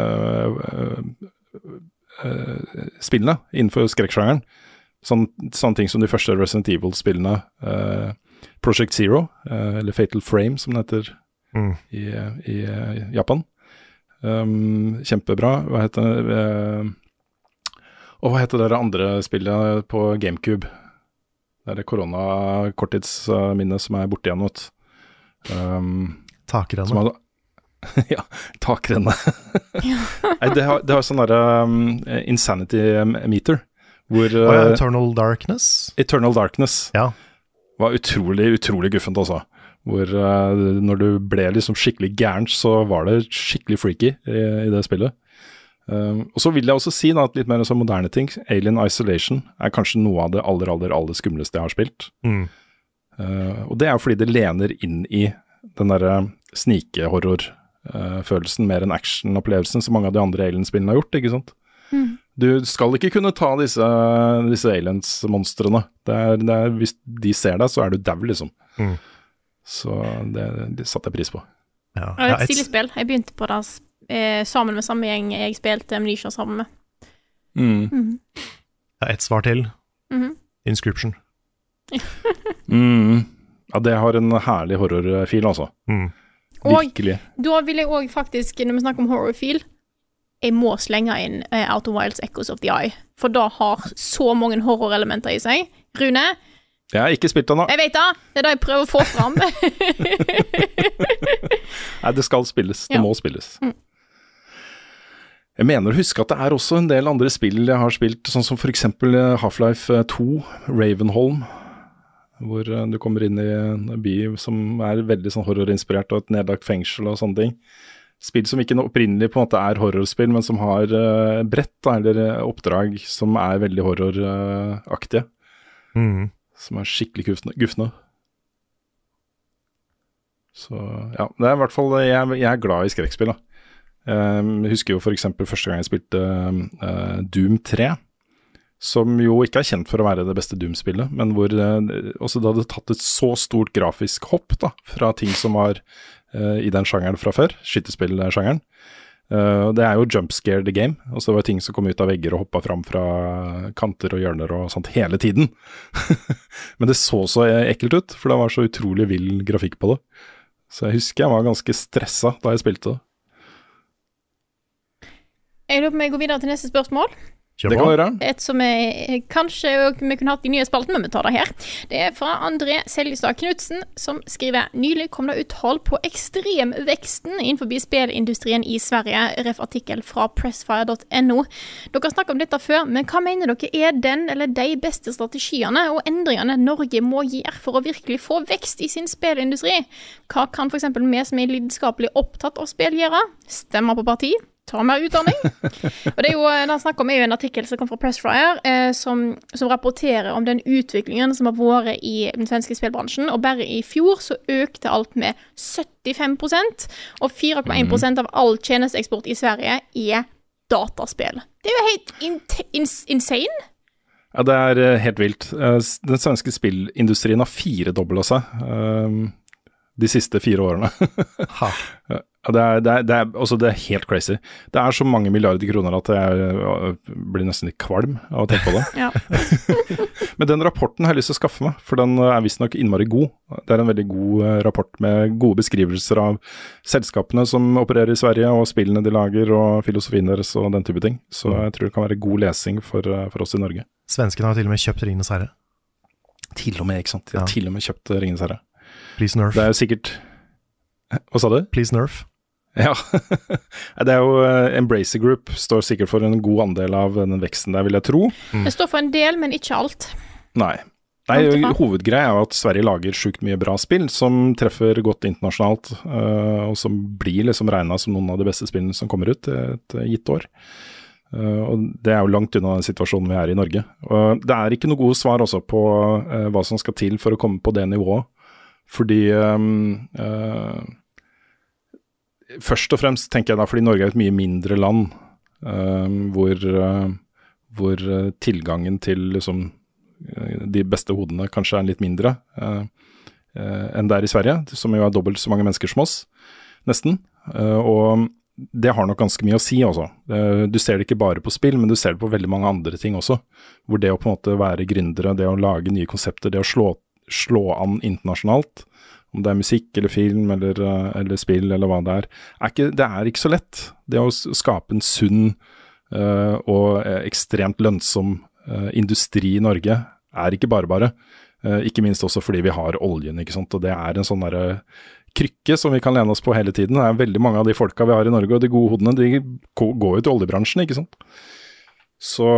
spillene innenfor skrekksjangeren. Sånne ting som de første Resident Evil-spillene, Project Zero, eller Fatal Frame som det heter i Japan. Kjempebra. Hva heter det andre spillet på GameCube? Det korona-korttidsminnet som borte igjen, vet du. Takrenne. Ja, takrenne. Nei, det har sånn der insanity meter hvor, Eternal Darkness ja. Var utrolig guffent også, hvor når du ble liksom skikkelig gærent, så var det skikkelig freaky i det spillet. Og så vil jeg også si da, at litt mer så moderne ting, Alien Isolation kanskje noe av det aller skumleste jeg har spilt. Og det jo fordi det lener inn i den der snikehorror-følelsen mer enn action-opplevelsen som mange av de andre Alien-spillene har gjort, ikke sant? Du skal ikke kunne ta disse aliens-monstrene. Hvis de ser deg, så du dau, liksom. Så det satte jeg pris på. Ja, Det er et stilig spill. Jeg begynte på det sammen med samme gjeng jeg spilte Amnesia sammen med. Ja, et svar til. Inscription. Ja, det har en herlig horrorfil, altså. Virkelig. Og da vil jeg også faktisk, når vi snakker om horrorfil, jeg må slenge inn Outer Wilds Echoes of the Eye, for da har så mange horrorelementer i seg. Rune? Jeg har ikke spilt den da. Jeg vet det er det jeg prøver å få fram. Nei, det skal spilles. Det må spilles. Jeg mener å huske at det er også en del andre spill jeg har spilt, sånn som for eksempel Half-Life 2, Ravenholm, hvor du kommer inn i en by som er veldig sånn horrorinspirert og et nedlagt fengsel og sånne ting. Spill som ikke opprinnelig på en måte er horrorspill, men som har brett eller oppdrag som er veldig horroraktige. Som er skikkelig gufne. Så ja, det er i hvert fall, jeg er glad i skrekkspill da. Jeg husker jo for eksempel første gang jeg spilte Doom 3, som jo ikke er kjent for å være det beste Doom-spillet, men hvor også det hadde tatt et så stort grafisk hopp da, fra ting som var i den sjangeren fra før, skyttespill-sjangeren. Det er jo jump scare the game, og så var det ting som kom ut av vegger og hoppet fram fra kanter og hjørner og sånt hele tiden. Men det så ekkelt ut, for det var så utrolig vill grafikk på det. Så jeg husker jeg var ganske stresset da jeg spilte det. Jeg lurer på om jeg går videre til neste spørsmål. Det kan være. Et som kanskje vi kunne hatt i nye spalten, men vi tar det her. Det er fra André Seljestad Knudsen, som skriver: nylig kom det ut tall på ekstremveksten innenfor spillindustrien i Sverige, ref artikkel fra pressfire.no. Dere har snakket om dette før, men hva mener dere er den eller de beste strategiene og endringene Norge må gjøre for å virkelig få vekst i sin spillindustri? Hva kan for eksempel vi som er lidenskapelig opptatt av spill gjøre? Stemme på parti? Ta mer utdanning. Og det er jo, det han snakker om er jo en artikkel som kom fra Pressfire, som rapporterer om den utviklingen som har vært i den svenske spillbransjen, og bare i fjor så økte alt med 75%, og 4,1% av all tjenesteeksport i Sverige er dataspill. Det er jo helt insane. Ja, det er helt vilt. Den svenske spillindustrien har 4-doblet seg de siste 4 årene. Det er helt crazy. Det er så mange milliarder kroner at jeg blir nesten litt kvalm av å tenke på det. Ja. Men den rapporten har jeg lyst til å skaffe meg, for den er visstnok innmari god. Det er en veldig god rapport med gode beskrivelser av selskapene som opererer i Sverige, og spillene de lager, og filosofien deres og den type ting. Så jeg tror det kan være god lesing for oss i Norge. Svenskene har til og med kjøpt Ringenes Herre. Til og med, ikke sant? De har til og med kjøpt Ringenes Herre. Please nerf. Det er jo sikkert... Hva sa du? Please nerf. Ja, det er jo Embracer Group står sikkert for en god andel av den veksten der, vil jeg tro. Det står for en del, men ikke alt. Nei, hovedgreia er jo at Sverige lager sjukt mye bra spill som treffer godt internasjonalt, og som blir liksom regnet som noen av de beste spillene som kommer ut et gitt år. Og det er jo langt unna den situasjonen vi er i Norge. Og det er ikke noe gode svar også på hva som skal til for å komme på det nivået, fordi først og fremst tenker jeg da, fordi Norge er et mye mindre land, hvor tilgangen til liksom, de beste hodene kanskje er litt mindre enn der i Sverige, som jo er dobbelt så mange mennesker som oss, nesten. Og det har nok ganske mye å si også. Du ser det ikke bare på spill, men du ser det på veldig mange andre ting også, hvor det å på en måte være gründere, det å lage nye konsepter, det å slå an internasjonalt, om det er musikk eller film eller spill eller hva det er ikke så lett. Det å skape en sunn og ekstremt lønnsom industri i Norge er ikke bare. Ikke minst også fordi vi har oljen, ikke sant? Og det er en sånn der krykke som vi kan lene oss på hele tiden. Det er veldig mange av de folka vi har i Norge, og de gode hodene, de går jo til oljebransjen, ikke sant? Så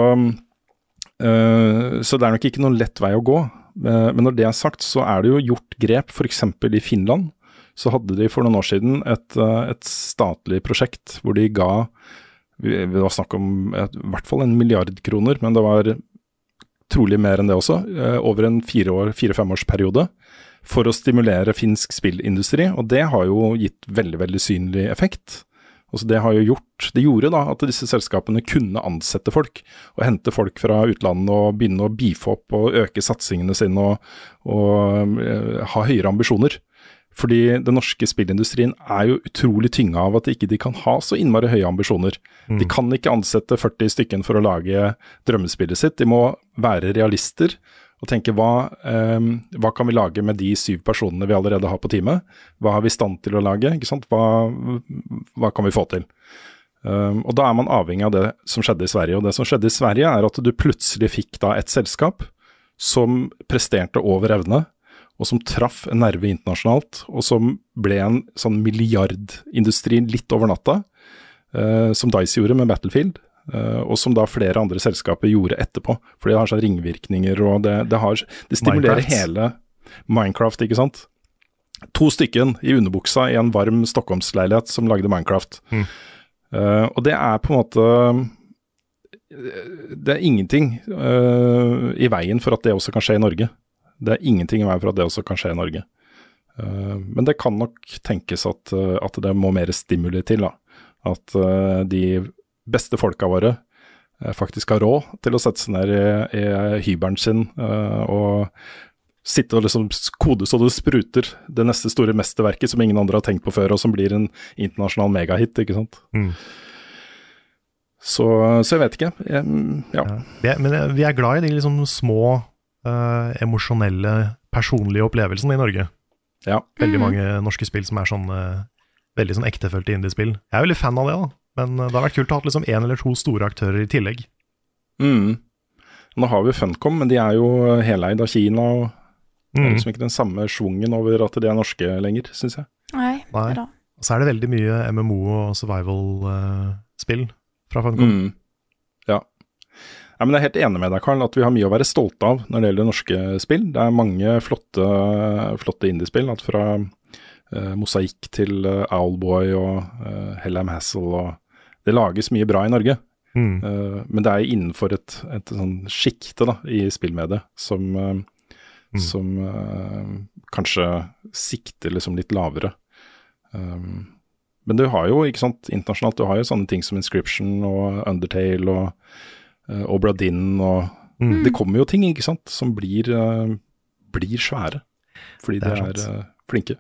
det er nok ikke noen lett vei å gå. Men når det er sagt, så er det jo gjort grep. For eksempel i Finland så hadde de for noen år siden et statlig prosjekt hvor de ga, vi var snakk om i hvert fall 1 milliard kroner, men det var trolig mer enn det også, over en 4-5 års periode, for å stimulere finsk spillindustri, og det har jo gitt veldig, veldig synlig effekt. Altså det gjorde da at disse selskapene kunne ansette folk, og hente folk fra utlandet og begynne å beefe opp og øke satsingene sine og ha høyere ambisjoner. Fordi den norske spillindustrien jo utrolig tynget av at ikke de kan ha så innmari høye ambisjoner. De kan ikke ansette 40 stykken for å lage drømmespillet sitt. De må være realister og tenke hva kan vi lage med de 7 personene vi allerede har på teamet? Hva har vi stand til å lage? Ikke sant? Hva kan vi få til? Og da man avhengig av det som skjedde i Sverige. Og det som skjedde i Sverige at du plutselig fikk da et selskap som presterte over evne, og som traff en nerve internasjonalt, og som ble en sånn milliardindustri litt over natta, som DICE gjorde med Battlefield, og som da flere andre selskaper gjorde etterpå, fordi det har sånn ringvirkninger, og det stimulerer hele Minecraft, ikke sant? 2 stykken i underbuksa i en varm Stockholmsleilighet som lagde Minecraft. Og det på en måte, det ingenting i veien for at det også kan skje i Norge. Det ingenting i veien for at det også kan skje i Norge. Men det kan nok tenkes at det må mer stimuli til, da. At de beste folka våre faktisk har råd til å sette seg ned i hybelen sin og sitte og liksom kode så det spruter det neste store mesterverket som ingen andre har tenkt på før, og som blir en internasjonal megahit, ikke sant? Så jeg vet ikke. Ja. Men vi glad i de liksom små, emosjonelle, personlige opplevelsene i Norge. Ja. Veldig mange norske spill som sånn veldig sånn ektefølte indie-spill. Jeg veldig fan av det, da. Men det har vært kult å ha liksom 1 eller 2 store aktører i tillegg. Nå har vi Funcom, men de jo heleid av Kina, og det liksom ikke den samme svungen over at de norske lenger, synes jeg. Nei. Og så det veldig mye MMO og survival-spill fra Funcom. Ja, men jeg er helt enig med deg, Karl, at vi har mye å være stolte av når det gjelder norske spill. Det mange flotte indie-spill, at fra Mosaikk til Owlboy og Hellheim Hassel, og det lages mye bra i Norge. Men det innenfor et sånn skikte da, i spillmediet som kanskje sikter liksom litt lavere. Men du har jo, ikke sant, internasjonalt, du har jo sånne ting som Inscription og Undertale og Obradin, og det kommer jo ting, ikke sant, som blir svære, fordi de flinke.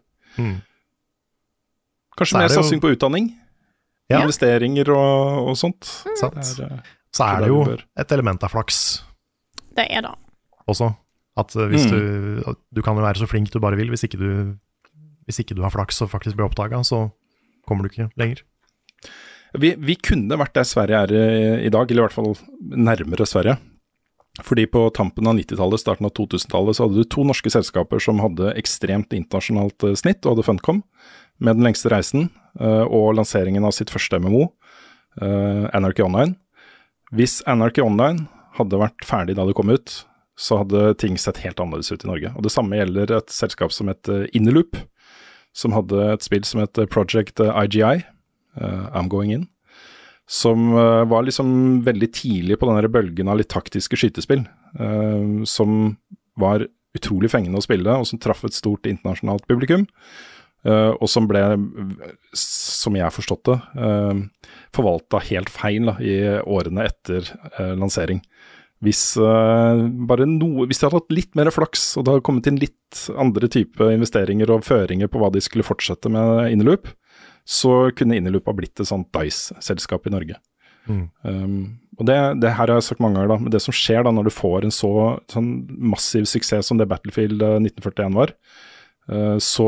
Kanskje mer satsing på utdanning, investeringer og sånt. Så det jo et element av flaks. Det det. Også, at hvis du kan jo være så flink du bare vil, hvis ikke du har flaks og faktisk blir oppdaget, så kommer du ikke lenger. Vi kunne vært der Sverige i dag, eller i hvert fall nærmere Sverige. Fordi på tampen av 90-tallet, starten av 2000-tallet, så hadde du 2 norske selskaper som hadde ekstremt internasjonalt snitt, og hadde Funcom med den lengste reisen, og lanseringen av sitt første MMO, Anarchy Online. Hvis Anarchy Online hadde vært ferdig da det kom ut, så hadde ting sett helt annerledes ut i Norge. Og det samme gjelder et selskap som heter Innerloop, som hadde et spill som heter Project IGI, I'm Going In, som var liksom veldig tidlig på denne bølgen av litt taktiske skytespill, som var utrolig fengende å spille, og som traff et stort internasjonalt publikum, og som ble, som jeg har forstått det, forvaltet helt feil da, i årene etter lansering. Hvis de hadde hatt litt mer flaks, og det hadde kommet inn litt andre type investeringer og føringer på hva de skulle fortsette med Innerloop, så kunne Innerloop ha blitt et sånt DICE-selskap i Norge. Og det her har jeg sagt mange ganger, da, men det som skjer da når du får en sånn massiv suksess som det Battlefield 1941 var, så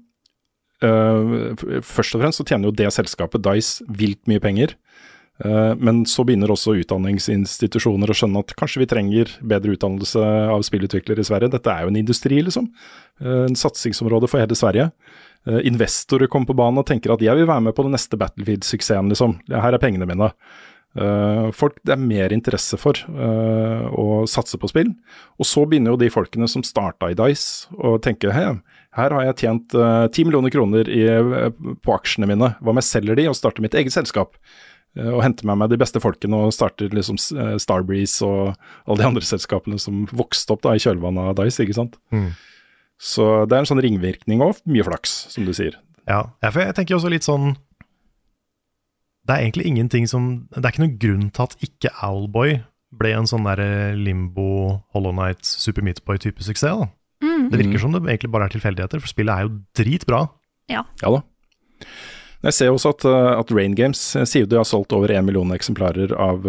først og fremst så tjener jo det selskapet DICE vilt mye penger, men så begynner også utdanningsinstitusjoner å skjønne at kanskje vi trenger bedre utdannelse av spillutviklere i Sverige. Dette jo en industri liksom, en satsingsområde for hele Sverige. Investorer kommer på banen og tenker at jeg vil være med på den neste Battlefield-suksessen liksom. Her pengene mine. Folk, det mer interesse for å satse på spill, og så begynner jo de folkene som startet i DICE og tenker, her har jeg tjent 10 millioner kroner på aksjene mine, hva om jeg selger de og starter mitt eget selskap, og henter meg de beste folkene og starter liksom Starbreeze og alle de andre selskapene som vokste opp da i kjølvannet av DICE, ikke sant? Så det en sånn ringvirkning og mye flaks, som du sier. Ja, for jeg tenker også litt sånn, det egentlig ingenting som, det ikke noen grunn til at ikke Owlboy ble en sånn der Limbo, Hollow Knight, Super Meat Boy type suksess da. Det virker som det egentlig bare er tilfeldigheter, for spillet jo dritbra. Ja. Ja da. Jeg ser også at Rain Games sier de har solgt over 1 million eksemplarer av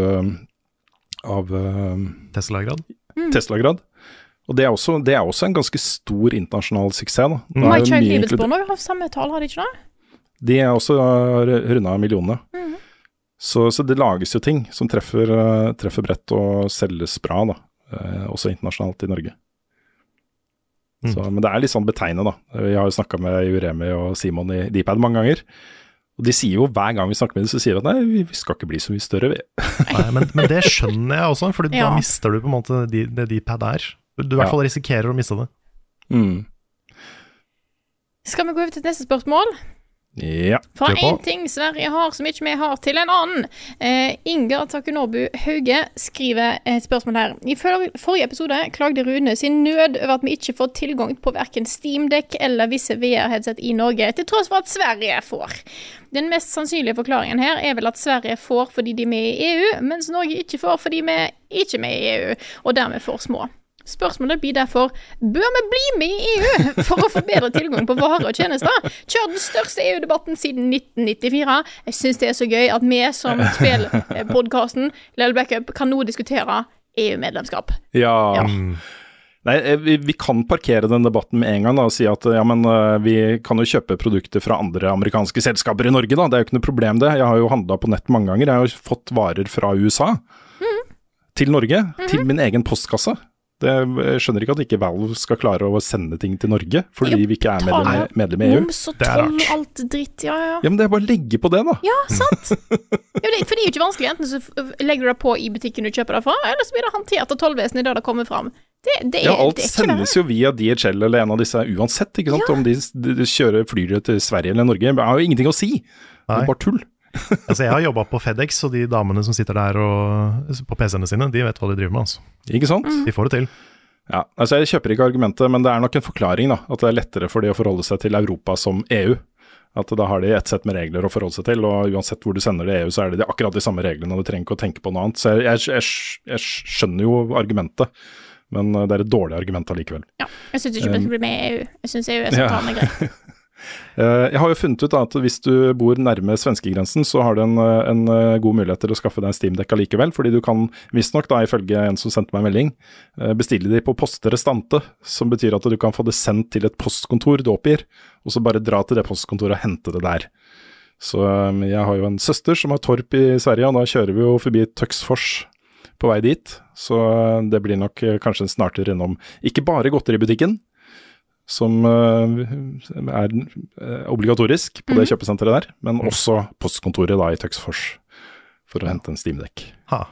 Tesla-grad. Tesla-grad. Og det er også en ganske stor internasjonal suksess. Da. My Child Libelsborn har samme tall, har de ikke det? De er også rundet av millionene. Så det lages jo ting som treffer bredt og selges bra, da. Også internasjonalt i Norge. Men det litt sånn betegnet, da. Vi har jo snakket med Juremi og Simon i D-pad mange ganger. Og de sier jo hver gang vi snakker med dem, så sier de at nei, vi skal ikke bli så mye større, vi. Nei, men det skjønner jeg også, for da mister du på en måte det D-pad Du i hvert fall risikerer å miste det. Skal vi gå over til neste spørsmål? Ja, For en ting Sverige har som ikke vi har til en annen. Ingar Takunobu Hauge skriver et spørsmål her. I forrige episode klagde Rune sin nød over at vi ikke får tilgang på hverken Steam Deck eller visse VR-headset i Norge, til tross for at Sverige får. Den mest sannsynlige forklaringen her vel at Sverige får fordi de er med i EU, mens Norge ikke får fordi vi ikke er med i EU, og dermed får små. Spørsmålet blir derfor, bør vi bli med i EU for å få bedre tilgang på varer og tjenester? Kjør den største EU-debatten siden 1994. Jeg synes det så gøy at vi som spillpodcasten Level Backup kan nå diskutere EU-medlemskap. Ja. Nei, vi kan parkere den debatten med en gang da, og si at vi kan jo kjøpe produkter fra andre amerikanske selskaper i Norge da. Det jo ikke noe problem det. Jeg har jo handlet på nett mange ganger. Jeg har jo fått varer fra USA til Norge, til min egen postkasse. Jeg skjønner ikke at ikke Valve skal klare å sende ting til Norge, fordi vi ikke medlem i EU. Moms og toll, alt dritt, ja. Ja, men det bare å legge på det, da. Ja, sant. For det er jo ikke vanskelig. Enten så legger du det på i butikken du kjøper det fra, eller så blir det håndtert av tollvesenet der det kommer fram. Alt sendes jo via DHL eller en av disse uansett, ikke sant? Om de kjører flyr til Sverige eller Norge, det jo ingenting å si. Det bare tull. Jeg har jobbet på FedEx, og de damene som sitter der på PC-ene sine, de vet hva de driver med, altså. Ikke sant? De får det til. Ja, altså jeg kjøper ikke argumentet, men det nok en forklaring da, at det lettere for de å forholde seg til Europa som EU. At da har de et sett med regler å forholde seg til, og uansett hvor du sender det i EU, så det akkurat de samme reglene, og du trenger ikke å tenke på noe annet. Så jeg skjønner jo argumentet, men det et dårlig argument allikevel. Ja, jeg synes ikke vi skal bli med i EU. Jeg synes EU så tar med greit. Jeg har jo funnet ut at hvis du bor nærme svenskegrensen, så har du en god mulighet til å skaffe deg en Steam-dekk allikevel, fordi du kan, visstnok da, ifølge en som sendte meg en melding, bestille de på poste restante, som betyr at du kan få det sendt til et postkontor du oppgir, og så bare dra til det postkontoret og hente det der. Så jeg har jo en søster som har torp i Sverige, og da kjører vi jo forbi Töcksfors på vei dit, så det blir nok kanskje en snartur innom, ikke bare godteributikken, som obligatorisk på det kjøpesenteret der, men også postkontoret da i Töcksfors for å hente en Steam-dekk.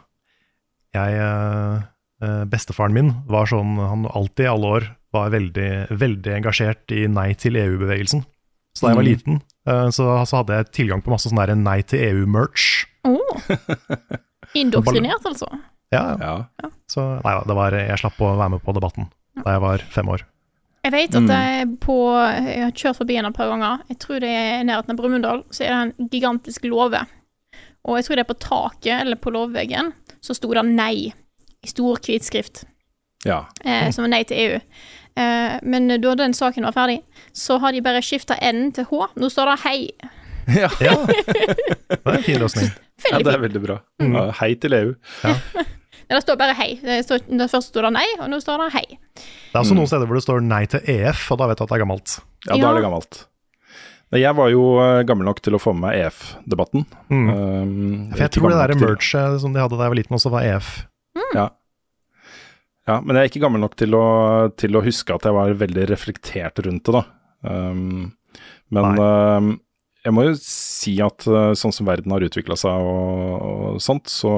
Bestefaren min var sånn, han alltid i alle år var veldig, veldig engasjert i nei til EU-bevegelsen. Så da jeg var liten, så hadde jeg tilgang på masse sånn der nei til EU-merch. Indoktrinert altså? Ja. Så nei da, jeg slapp å være med på debatten da jeg var 5 år. Jeg vet at jeg har kjørt forbi en et par ganger. Jeg tror det nærheten av Brumunddal, så det en gigantisk låve. Og jeg tror det på taket, eller på låvveggen, så sto det nei, i stor hvit skrift. Ja. Som nei til EU. Men da den saken var ferdig, så har de bare skiftet N til H. Nå står det hei. Ja. Det en fin løsning. Ja, det veldig bra. Ja, hei til EU. Ja. Det står bare hei. Det først står det nei, og nå står det hei. Det også noen steder hvor det står nei til EF, og da vet du at det gammelt. Ja, da det gammelt. Jeg var jo gammel nok til å få med meg EF-debatten. For jeg tror det der merge som de hadde da jeg var liten også var EF. Ja, men jeg ikke gammel nok til å huske at jeg var veldig reflektert rundt det da. Men jeg må jo si at sånn som verden har utviklet seg og sånt, så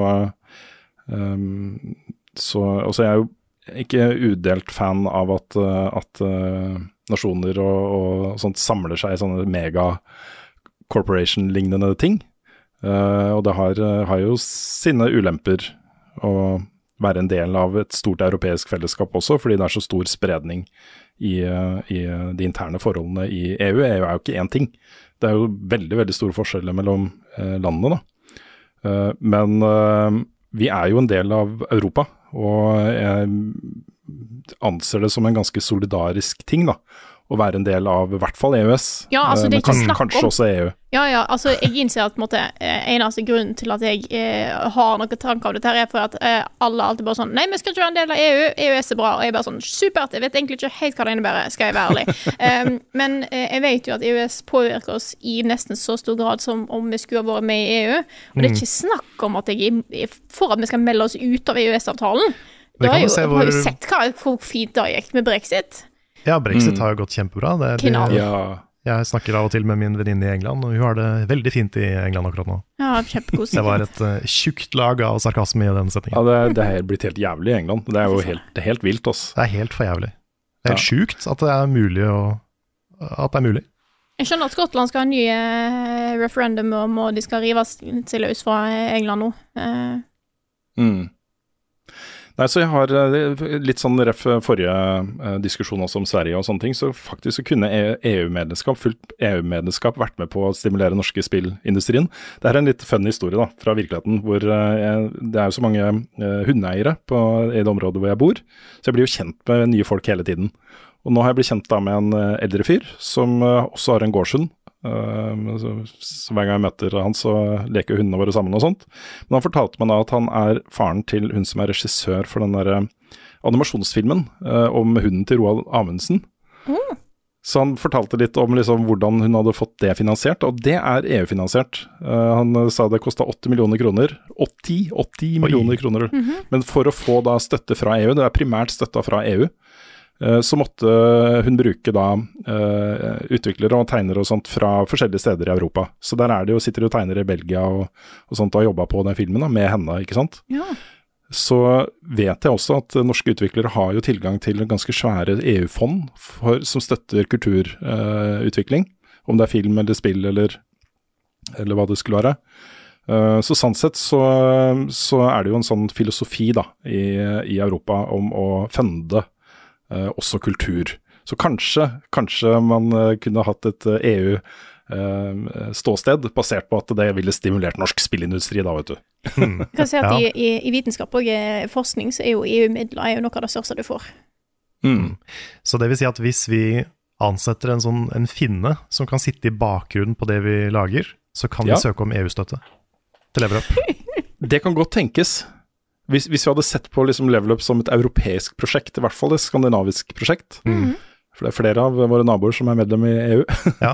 jeg jo ikke udelt fan av at nasjoner og sånt samler seg i sånne mega-corporation-lignende ting. Og det har jo sine ulemper å være en del av et stort europeisk fellesskap også, fordi det så stor spredning i de interne forholdene i EU. EU jo ikke én ting. Det jo veldig, veldig store forskjeller mellom landene da. Men vi jo en del av Europa, og jeg anser det som en ganske solidarisk ting da, å være en del av i hvert fall EØS, Ja, altså det er ikke snakk kanskje om. også EU. Ja, altså jeg innser at på en måte, eneste grunnen til at jeg har noen tanker av dette her for at alle alltid bare sånn, nei, vi skal ikke være en del av EU, EØS er bra, og jeg er bare sånn, supert, jeg vet egentlig ikke helt hva det innebærer, skal jeg være ærlig. Men jeg vet jo at EØS påvirker oss i nesten så stor grad som om vi skulle ha vært med i EU, og det er ikke snakk om at jeg er for at vi skal melde oss ut av EØS-avtalen. Da har jeg jo sett hvor fint det gikk med Brexit. Ja, Brexit har jo gått kjempebra. Jeg snakker av og til med min venninne i England, og hun har det veldig fint i England akkurat nå. Ja, kjempegod sikkert. Det var et tjukt lag av sarkasme i den setningen. Ja, det er blitt helt jævlig i England. Det er jo helt vilt, ass. Det er helt for jævlig. Det er helt sjukt at det er mulig at det er mulig. Jeg skjønner at Skottland skal ha nye referendum om og de skal rive seg løs fra England nå. Nei, så jeg har litt sånn ref forrige diskusjon også om Sverige og sånne ting, så faktisk så kunne fullt EU-medlemskap vært med på å stimulere norske spillindustrien. Det er en litt funny historie da, fra virkeligheten, hvor det er jo så mange hundeeiere i det området hvor jeg bor, så jeg blir jo kjent med nye folk hele tiden. Og nå har jeg blitt kjent da med en eldre fyr, som også har en gårdshund. Så hver gang jeg møter han, så leker hundene våre sammen og sånt. Men han fortalte meg da at han er faren til hun som er regissør for den der animasjonsfilmen om hunden til Roald Amundsen. Så han fortalte litt om liksom hvordan hun hadde fått det finansiert, og det er EU-finansiert. Han sa det kostet 80 millioner kroner. 80 millioner kroner. Men for å få da støtte fra EU, det er primært støtta fra EU, så måtte hun bruke da utviklere og tegnere og sånt fra forskjellige steder i Europa. Så der sitter de og tegner i Belgia og sånt og har jobbet på den filmen da, med henne, ikke sant? Ja. Så vet jeg også at norske utviklere har jo tilgang til ganske svære EU-fond som støtter kulturutvikling, om det er film eller spill eller hva det skulle være. Så sånn sett så er det jo en sånn filosofi da i Europa om å funde også kultur. Så kanskje man kunne hatt et EU-ståsted basert på at det ville stimulert norsk spillindustri da, vet du. Jeg kan si at i vitenskap og forskning så er jo EU-midler noe av det største du får. Så det vil si at hvis vi ansetter en finne som kan sitte i bakgrunnen på det vi lager, så kan vi søke om EU-støtte til Level Up. Det kan godt tenkes. Hvis vi hadde sett på liksom Level Up som et europeisk prosjekt, i hvert fall et skandinavisk prosjekt, for det er flere av våre naboer som er medlem i EU,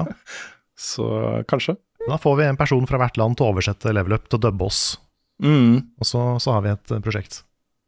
så kanskje. Da får vi en person fra hvert land til å oversette Level Up til å dubbe oss, og så har vi et prosjekt.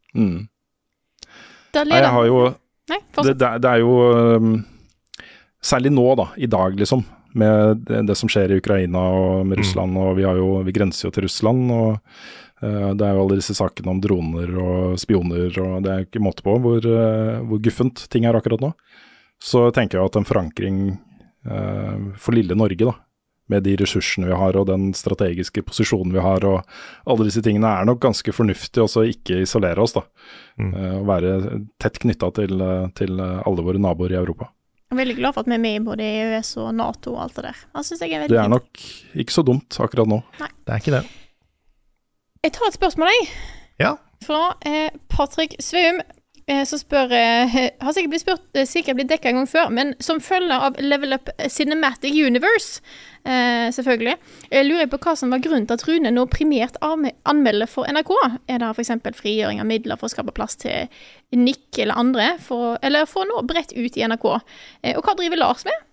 Det er jo særlig nå da, i dag liksom, med det som skjer i Ukraina og med Russland, og vi grenser jo til Russland, og det er jo alle disse sakene om droner og spioner, og det er ikke måte på hvor guffent ting er akkurat nå. Så tenker jeg at en forankring for lille Norge da, med de ressursene vi har og den strategiske posisjonen vi har, og alle disse tingene er nok ganske fornuftig også ikke isolere oss da, og være tett knyttet til alle våre naboer i Europa. Jeg er veldig glad for at vi er med i både EØS og NATO og alt det der. Det er nok ikke så dumt akkurat nå. Nei. Det er ikke det. Jeg tar et spørsmål, Ja. Fra Patrick Sveum, som spør, har sikkert blitt dekket en gang før, men som følger av Level Up Cinematic Universe, selvfølgelig, lurer jeg på hva som var grunnen til at Rune nå primært anmelder for NRK. Er det for eksempel frigjøring av midler for å skape plass til Nick eller andre, eller for å nå bredt ut i NRK? Og hva driver Lars med?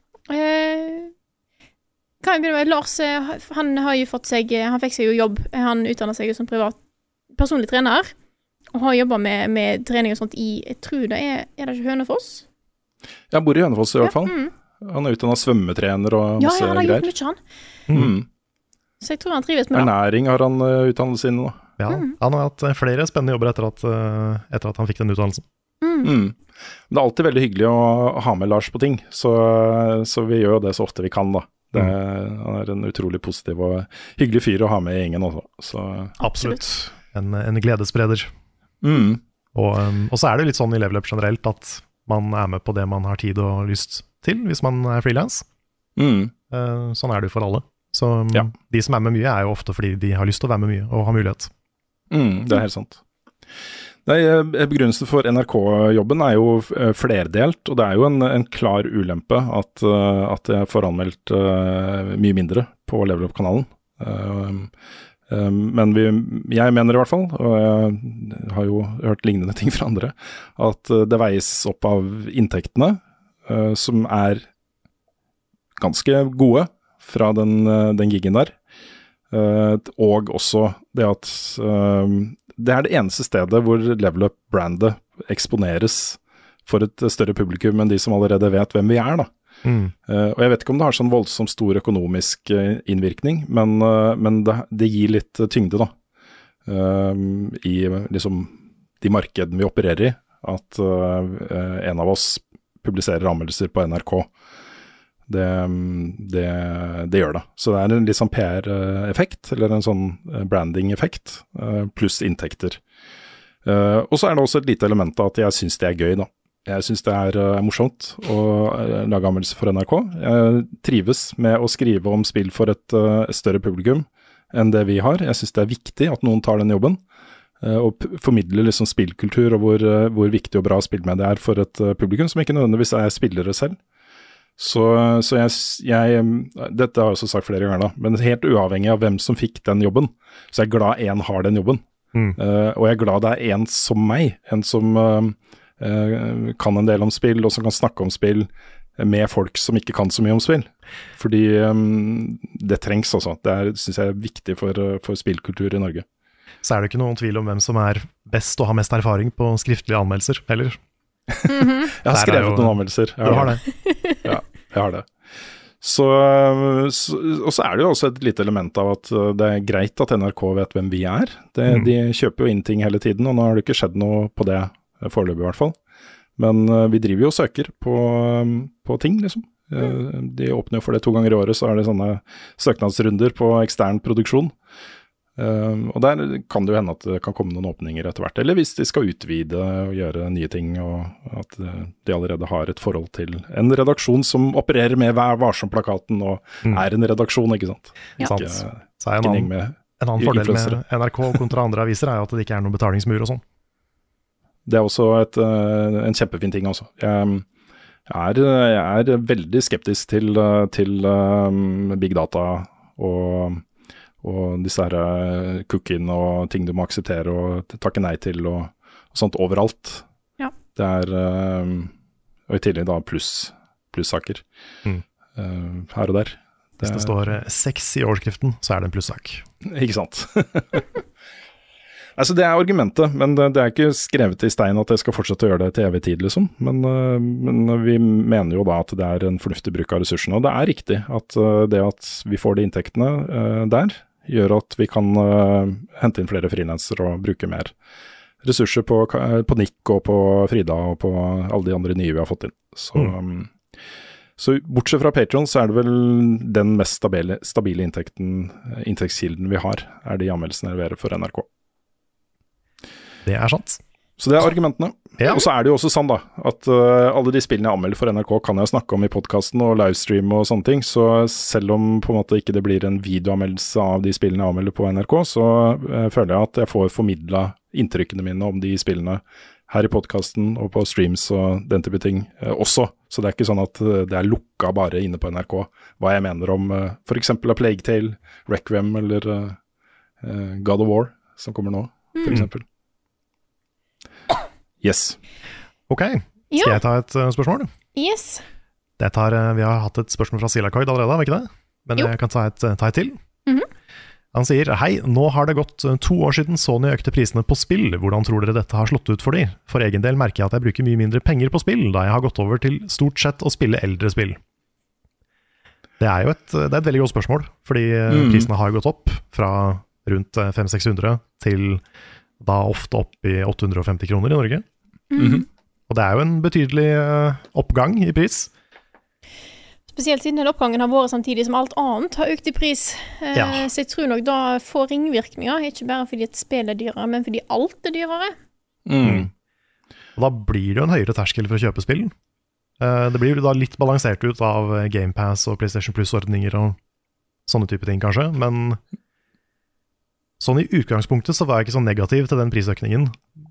Kan jeg begynne med Lars? Han fikk seg jo jobb. Han utdannet seg jo som personlig trener, og har jobbet med trening og sånt jeg tror det er det ikke Hønefoss? Jeg bor i Hønefoss i hvert fall. Han er utdannet svømmetrener og masse greier. Ja, han har gjort mye, han. Så jeg tror han trives med det. Ernæring har han utdannelse innen nå. Ja, han har hatt flere spennende jobber etter at han fikk den utdannelsen. Det er alltid veldig hyggelig å ha med Lars på ting, så vi gjør det så ofte vi kan da. Han er en utrolig positiv og hyggelig fyr å ha med i gjengen også. Så. Absolutt. En gledesspreder. Og så er det jo litt sånn i Level Up generelt at man er med på det man har tid og lyst til hvis man er freelance. Sånn er det jo for alle. Så de som er med mye er jo ofte fordi de har lyst til å være med mye og har mulighet. Det er helt sant. Begrunnelsen for NRK-jobben er jo flerdelt, og det er jo en klar ulempe at jeg får anmeldt mye mindre på Level Up-kanalen. Men jeg mener i hvert fall, og jeg har jo hørt lignende ting fra andre, at det veies opp av inntektene, som er ganske gode fra den gigen der. Og også det at det er det eneste stedet hvor Level Up-brandet eksponeres for et større publikum enn de som allerede vet hvem vi er, da. Og jeg vet ikke om det har sånn voldsomt stor økonomisk innvirkning, men det gir litt tyngde, da. I liksom de markedene vi opererer i, at en av oss publiserer anmeldelser på NRK. Det gjør det. Så det er en litt sånn PR-effekt, eller en sånn branding-effekt, pluss inntekter. Og så er det også et lite element av at jeg synes det er gøy, da. Jeg synes det er morsomt å lage anmeldelser for NRK. Jeg trives med å skrive om spill for et større publikum enn det vi har. Jeg synes det er viktig at noen tar den jobben, og formidler liksom spillkultur, og hvor viktig og bra spillmedie er for et publikum som ikke nødvendigvis er spillere selv. Så jeg dette har jeg også sagt flere ganger da, men helt uavhengig av hvem som fikk den jobben, så er jeg glad en har den jobben. Og jeg er glad det er en som meg, en som kan en del om spill, og som kan snakke om spill med folk som ikke kan så mye om spill. Fordi det trengs også. Det synes jeg er viktig for spillkultur i Norge. Så er det ikke noen tvil om hvem som er best og har mest erfaring på skriftlige anmeldelser, heller. Jeg har skrevet noen anmeldelser. Du har det? Ja, jeg har det. Og så er det jo også et lite element av at det er greit at NRK vet hvem vi er. De kjøper jo inn ting hele tiden, og nå har det ikke skjedd noe på det foreløpig i hvert fall. Men vi driver jo og søker på ting, liksom. De åpner jo for det 2 ganger i året, så er det sånne søknadsrunder på ekstern produksjon. Og der kan det jo hende at det kan komme noen åpninger etter hvert, eller hvis de skal utvide og gjøre nye ting, og at de allerede har et forhold til en redaksjon som opererer med Vær varsom-plakaten og er en redaksjon, ikke sant? Ja. Ikke, Så er en annen fordel med NRK kontra andre aviser er jo at det ikke er noen betalingsmur og sånn. Det er også en kjempefin ting også. Jeg er veldig skeptisk til big data og disse her cookiene og ting du må akseptere og takke nei til og sånt overalt. Ja. Det er, og i tillegg da plussaker her og der. Hvis det står 6 i overskriften, så er det en plussak. Ikke sant? Altså det er argumentet, men det er ikke skrevet i stein at jeg skal fortsette å gjøre det til evig tid, liksom. Men vi mener jo da at det er en fornuftig bruk av ressursene, og det er riktig at det at vi får de inntektene der, gjør at vi kan hente inn flere frilansere og bruke mer ressurser på Nick og på Frida og på alle de andre nye vi har fått inn. Så bortsett fra Patreon så er det vel den mest stabile inntektskilden vi har, er de anmeldelsene jeg leverer for NRK. Det er sant. Så det er argumentene. Ja. Og så er det jo også sånn da, at alle de spillene jeg anmelder for NRK kan jeg snakke om i podcasten og livestream og sånne ting, så selv om på en måte ikke det blir en videoanmeldelse av de spillene jeg anmelder på NRK, så føler jeg at jeg får formidlet inntrykkene mine om de spillene her i podcasten og på streams og den type ting også. Så det er ikke sånn at det er lukket bare inne på NRK hva jeg mener om for eksempel A Plague Tale, Requiem eller God of War som kommer nå, for eksempel. Yes. Ok, skal jeg ta et spørsmål? Yes. Vi har hatt et spørsmål fra Silakoid allerede, var ikke det? Men jeg kan ta et til. Han sier, hei, nå har det gått 2 år siden Sony økte prisene på spill. Hvordan tror dere dette har slått ut for de? For egen del merker jeg at jeg bruker mye mindre penger på spill, da jeg har gått over til stort sett å spille eldre spill. Det er jo et veldig godt spørsmål, fordi prisene har gått opp fra rundt 500-600 til da ofte opp i 850 kroner i Norge. Og det er jo en betydelig oppgang i pris. Spesielt siden den oppgangen har vært samtidig som alt annet har økt i pris. Så jeg tror nok da får ringvirkninger, ikke bare fordi et spill er dyrere, men fordi alt er dyrere. Og da blir det jo en høyere terskel for å kjøpe spill. Det blir jo da litt balansert ut av Game Pass og PlayStation Plus-ordninger og sånne type ting kanskje, men sånn i utgangspunktet så var jeg ikke så negativ til den prisøkningen,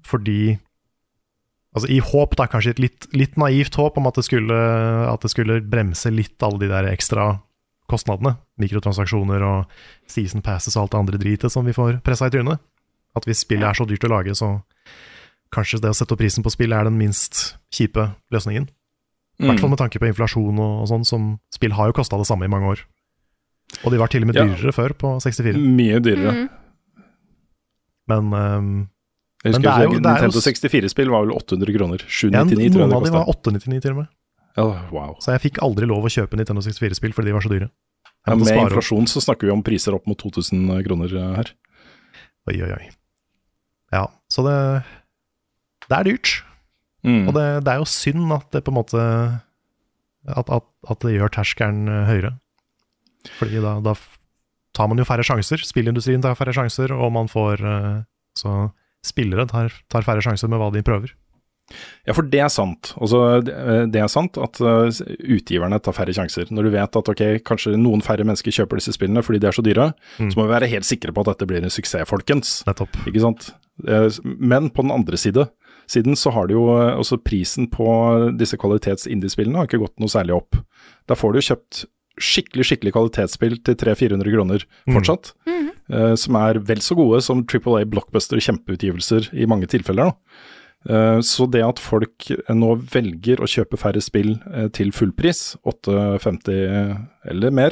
fordi altså i håp da, kanskje et litt naivt håp om at det skulle bremse litt alle de der ekstra kostnadene, mikrotransaksjoner og season passes og alt det andre dritet som vi får presset i trynet. At hvis spillet så dyrt å lage, så kanskje det å sette opp prisen på spillet den minst kjipe løsningen. I hvert fall med tanke på inflasjon og sånn, som spill har jo kostet det samme i mange år. Og de var til og med dyrere før på 64. Mye dyrere. Men jeg husker jo Nintendo 64-spill var vel 800 kroner, 799 tror jeg det kostet. Noen av de var 899 til og med. Wow. Så jeg fikk aldri lov å kjøpe Nintendo 64-spill fordi de var så dyre. Med inflasjon så snakker vi om priser opp mot 2000 kroner her. Oi. Ja, så det dyrt. Og det jo synd at det på en måte at det gjør terskelen høyere. Fordi da tar man jo færre sjanser. Spillindustrien tar færre sjanser, og man får så spillere tar færre sjanser med hva de prøver. Ja, for det sant. Altså, det sant at utgiverne tar færre sjanser. Når du vet at kanskje noen færre mennesker kjøper disse spillene fordi de så dyre, så må vi være helt sikre på at dette blir en suksess, folkens. Nettopp. Ikke sant? Men på den andre siden så har det jo også prisen på disse kvalitets-indie-spillene har ikke gått noe særlig opp. Da får du jo kjøpt skikkelig kvalitetsspill til 300-400 kroner fortsatt, som vel så gode som AAA blockbuster kjempeutgivelser i mange tilfeller da. Så det at folk nå velger å kjøpe færre spill til fullpris, 8,50 eller mer,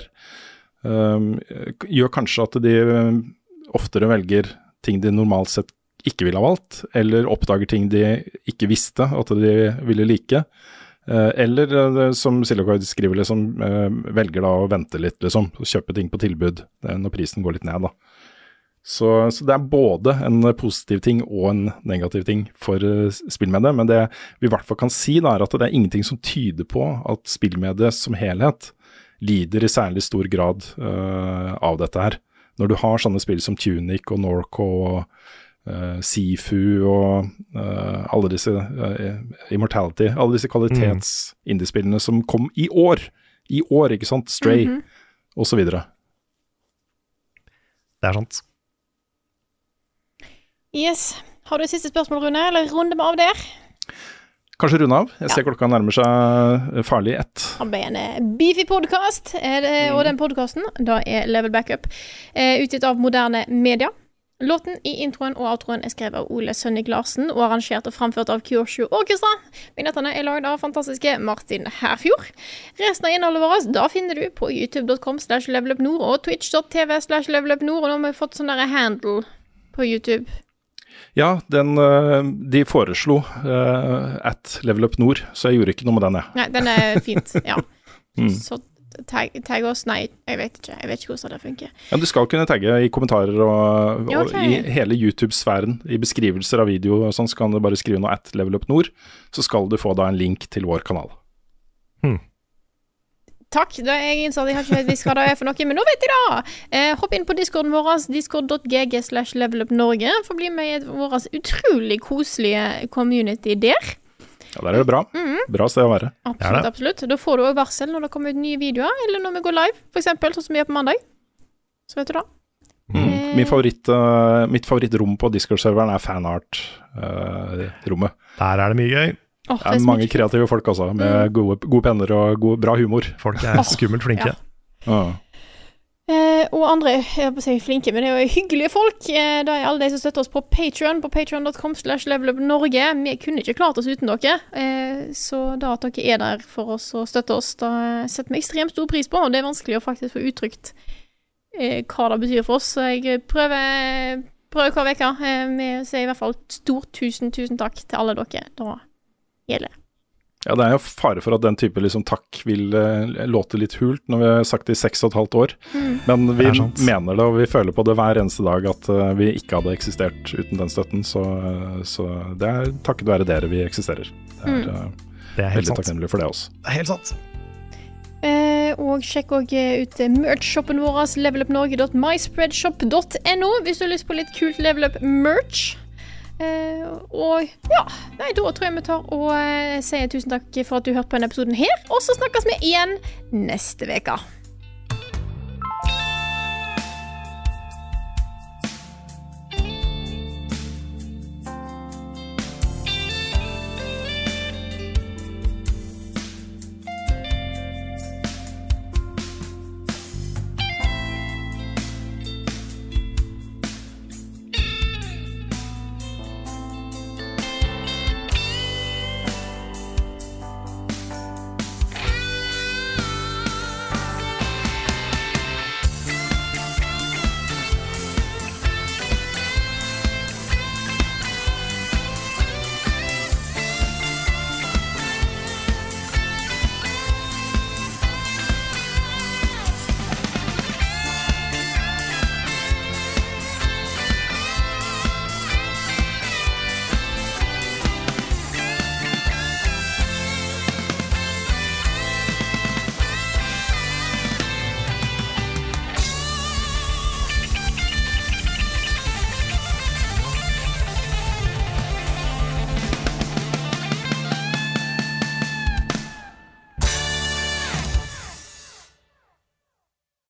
gjør kanskje at de oftere velger ting de normalt sett ikke ville ha valgt, eller oppdager ting de ikke visste at de ville like, eller som Silicon skriver velger da å vente litt og kjøpe ting på tilbud når prisen går litt ned da. Så det både en positiv ting og en negativ ting for spillmediet, men det vi i hvert fall kan si da at det ingenting som tyder på at spillmediet som helhet lider i særlig stor grad av dette her. Når du har sånne spill som Tunic og Norco og Sifu og alle disse Immortality, alle disse kvalitets-indiespillene som kom i år, ikke sant? Stray og så videre. Det sant. Yes. Har du et siste spørsmål, Rune, eller runde med av der? Kanskje runde av. Jeg ser klokka nærmer seg farlig 1. Han ble en beefy podcast, og den podcasten, da Level Backup, utgitt av Moderne Media. Låten i introen og outroen skrevet av Ole Sønnik Larsen og arrangert og framført av Kyosho Orkestra. Vignettene laget av fantastiske Martin Herfjord. Resten av innholdet vårt da finner du på youtube.com/levelupnord og twitch.tv/levelupnord, og nå har vi fått sånn der handle på YouTube. Ja, de foreslo @levelupnord, så jeg gjorde ikke noe med den. Nei, den fint, ja. Så tagg oss, nei, jeg vet ikke hvordan det funker. Ja, du skal kunne tagge i kommentarer og i hele YouTube-sfæren, i beskrivelser av video og sånn, så kan du bare skrive noe @levelupnord, så skal du få da en link til vår kanal. Takk, da jeg innså at jeg har ikke helt visst hva det for noe, men nå vet jeg da! Hopp inn på Discorden vår, discord.gg/levelupnorge, for å bli med i vår utrolig koselige community der. Ja, der det bra. Bra sted å være. Absolutt. Da får du også varsel når det kommer ut nye videoer, eller når vi går live, for eksempel, sånn som vi gjør på mandag. Så vet du da. Mitt favorittrom på Discord-serveren fanart-rommet. Der det mye gøy. Det er mange kreative folk også, med gode penner og bra humor. Folk skummelt flinke. Ja. Og andre, jeg vil si flinke, men det jo hyggelige folk. Det alle de som støtter oss på Patreon, på patreon.com/levelupnorge. Vi kunne ikke klart oss uten dere, så da at dere der for oss og støtter oss, da setter vi ekstremt stor pris på, og det vanskelig å faktisk få uttrykt hva det betyr for oss. Så jeg prøver hver veka. Vi sier i hvert fall stort tusen takk til alle dere. Da gjelder. Ja, det jo fare for at den type takk vil låte litt hult når vi har sagt det i 6,5 år. Men vi mener det, og vi føler på det hver eneste dag at vi ikke hadde eksistert uten den støtten. Så det takket være dere vi eksisterer. Det helt veldig takknemlig for det også. Det helt sant. Og sjekk også ut merch-shoppen vår, levelupnorge.myspreadshop.no, hvis du har lyst på litt kult Level Up merch. Og ja, da tror jeg vi tar og sier tusen takk for at du hørte på denne episoden her, og så snakkes vi igjen neste veka.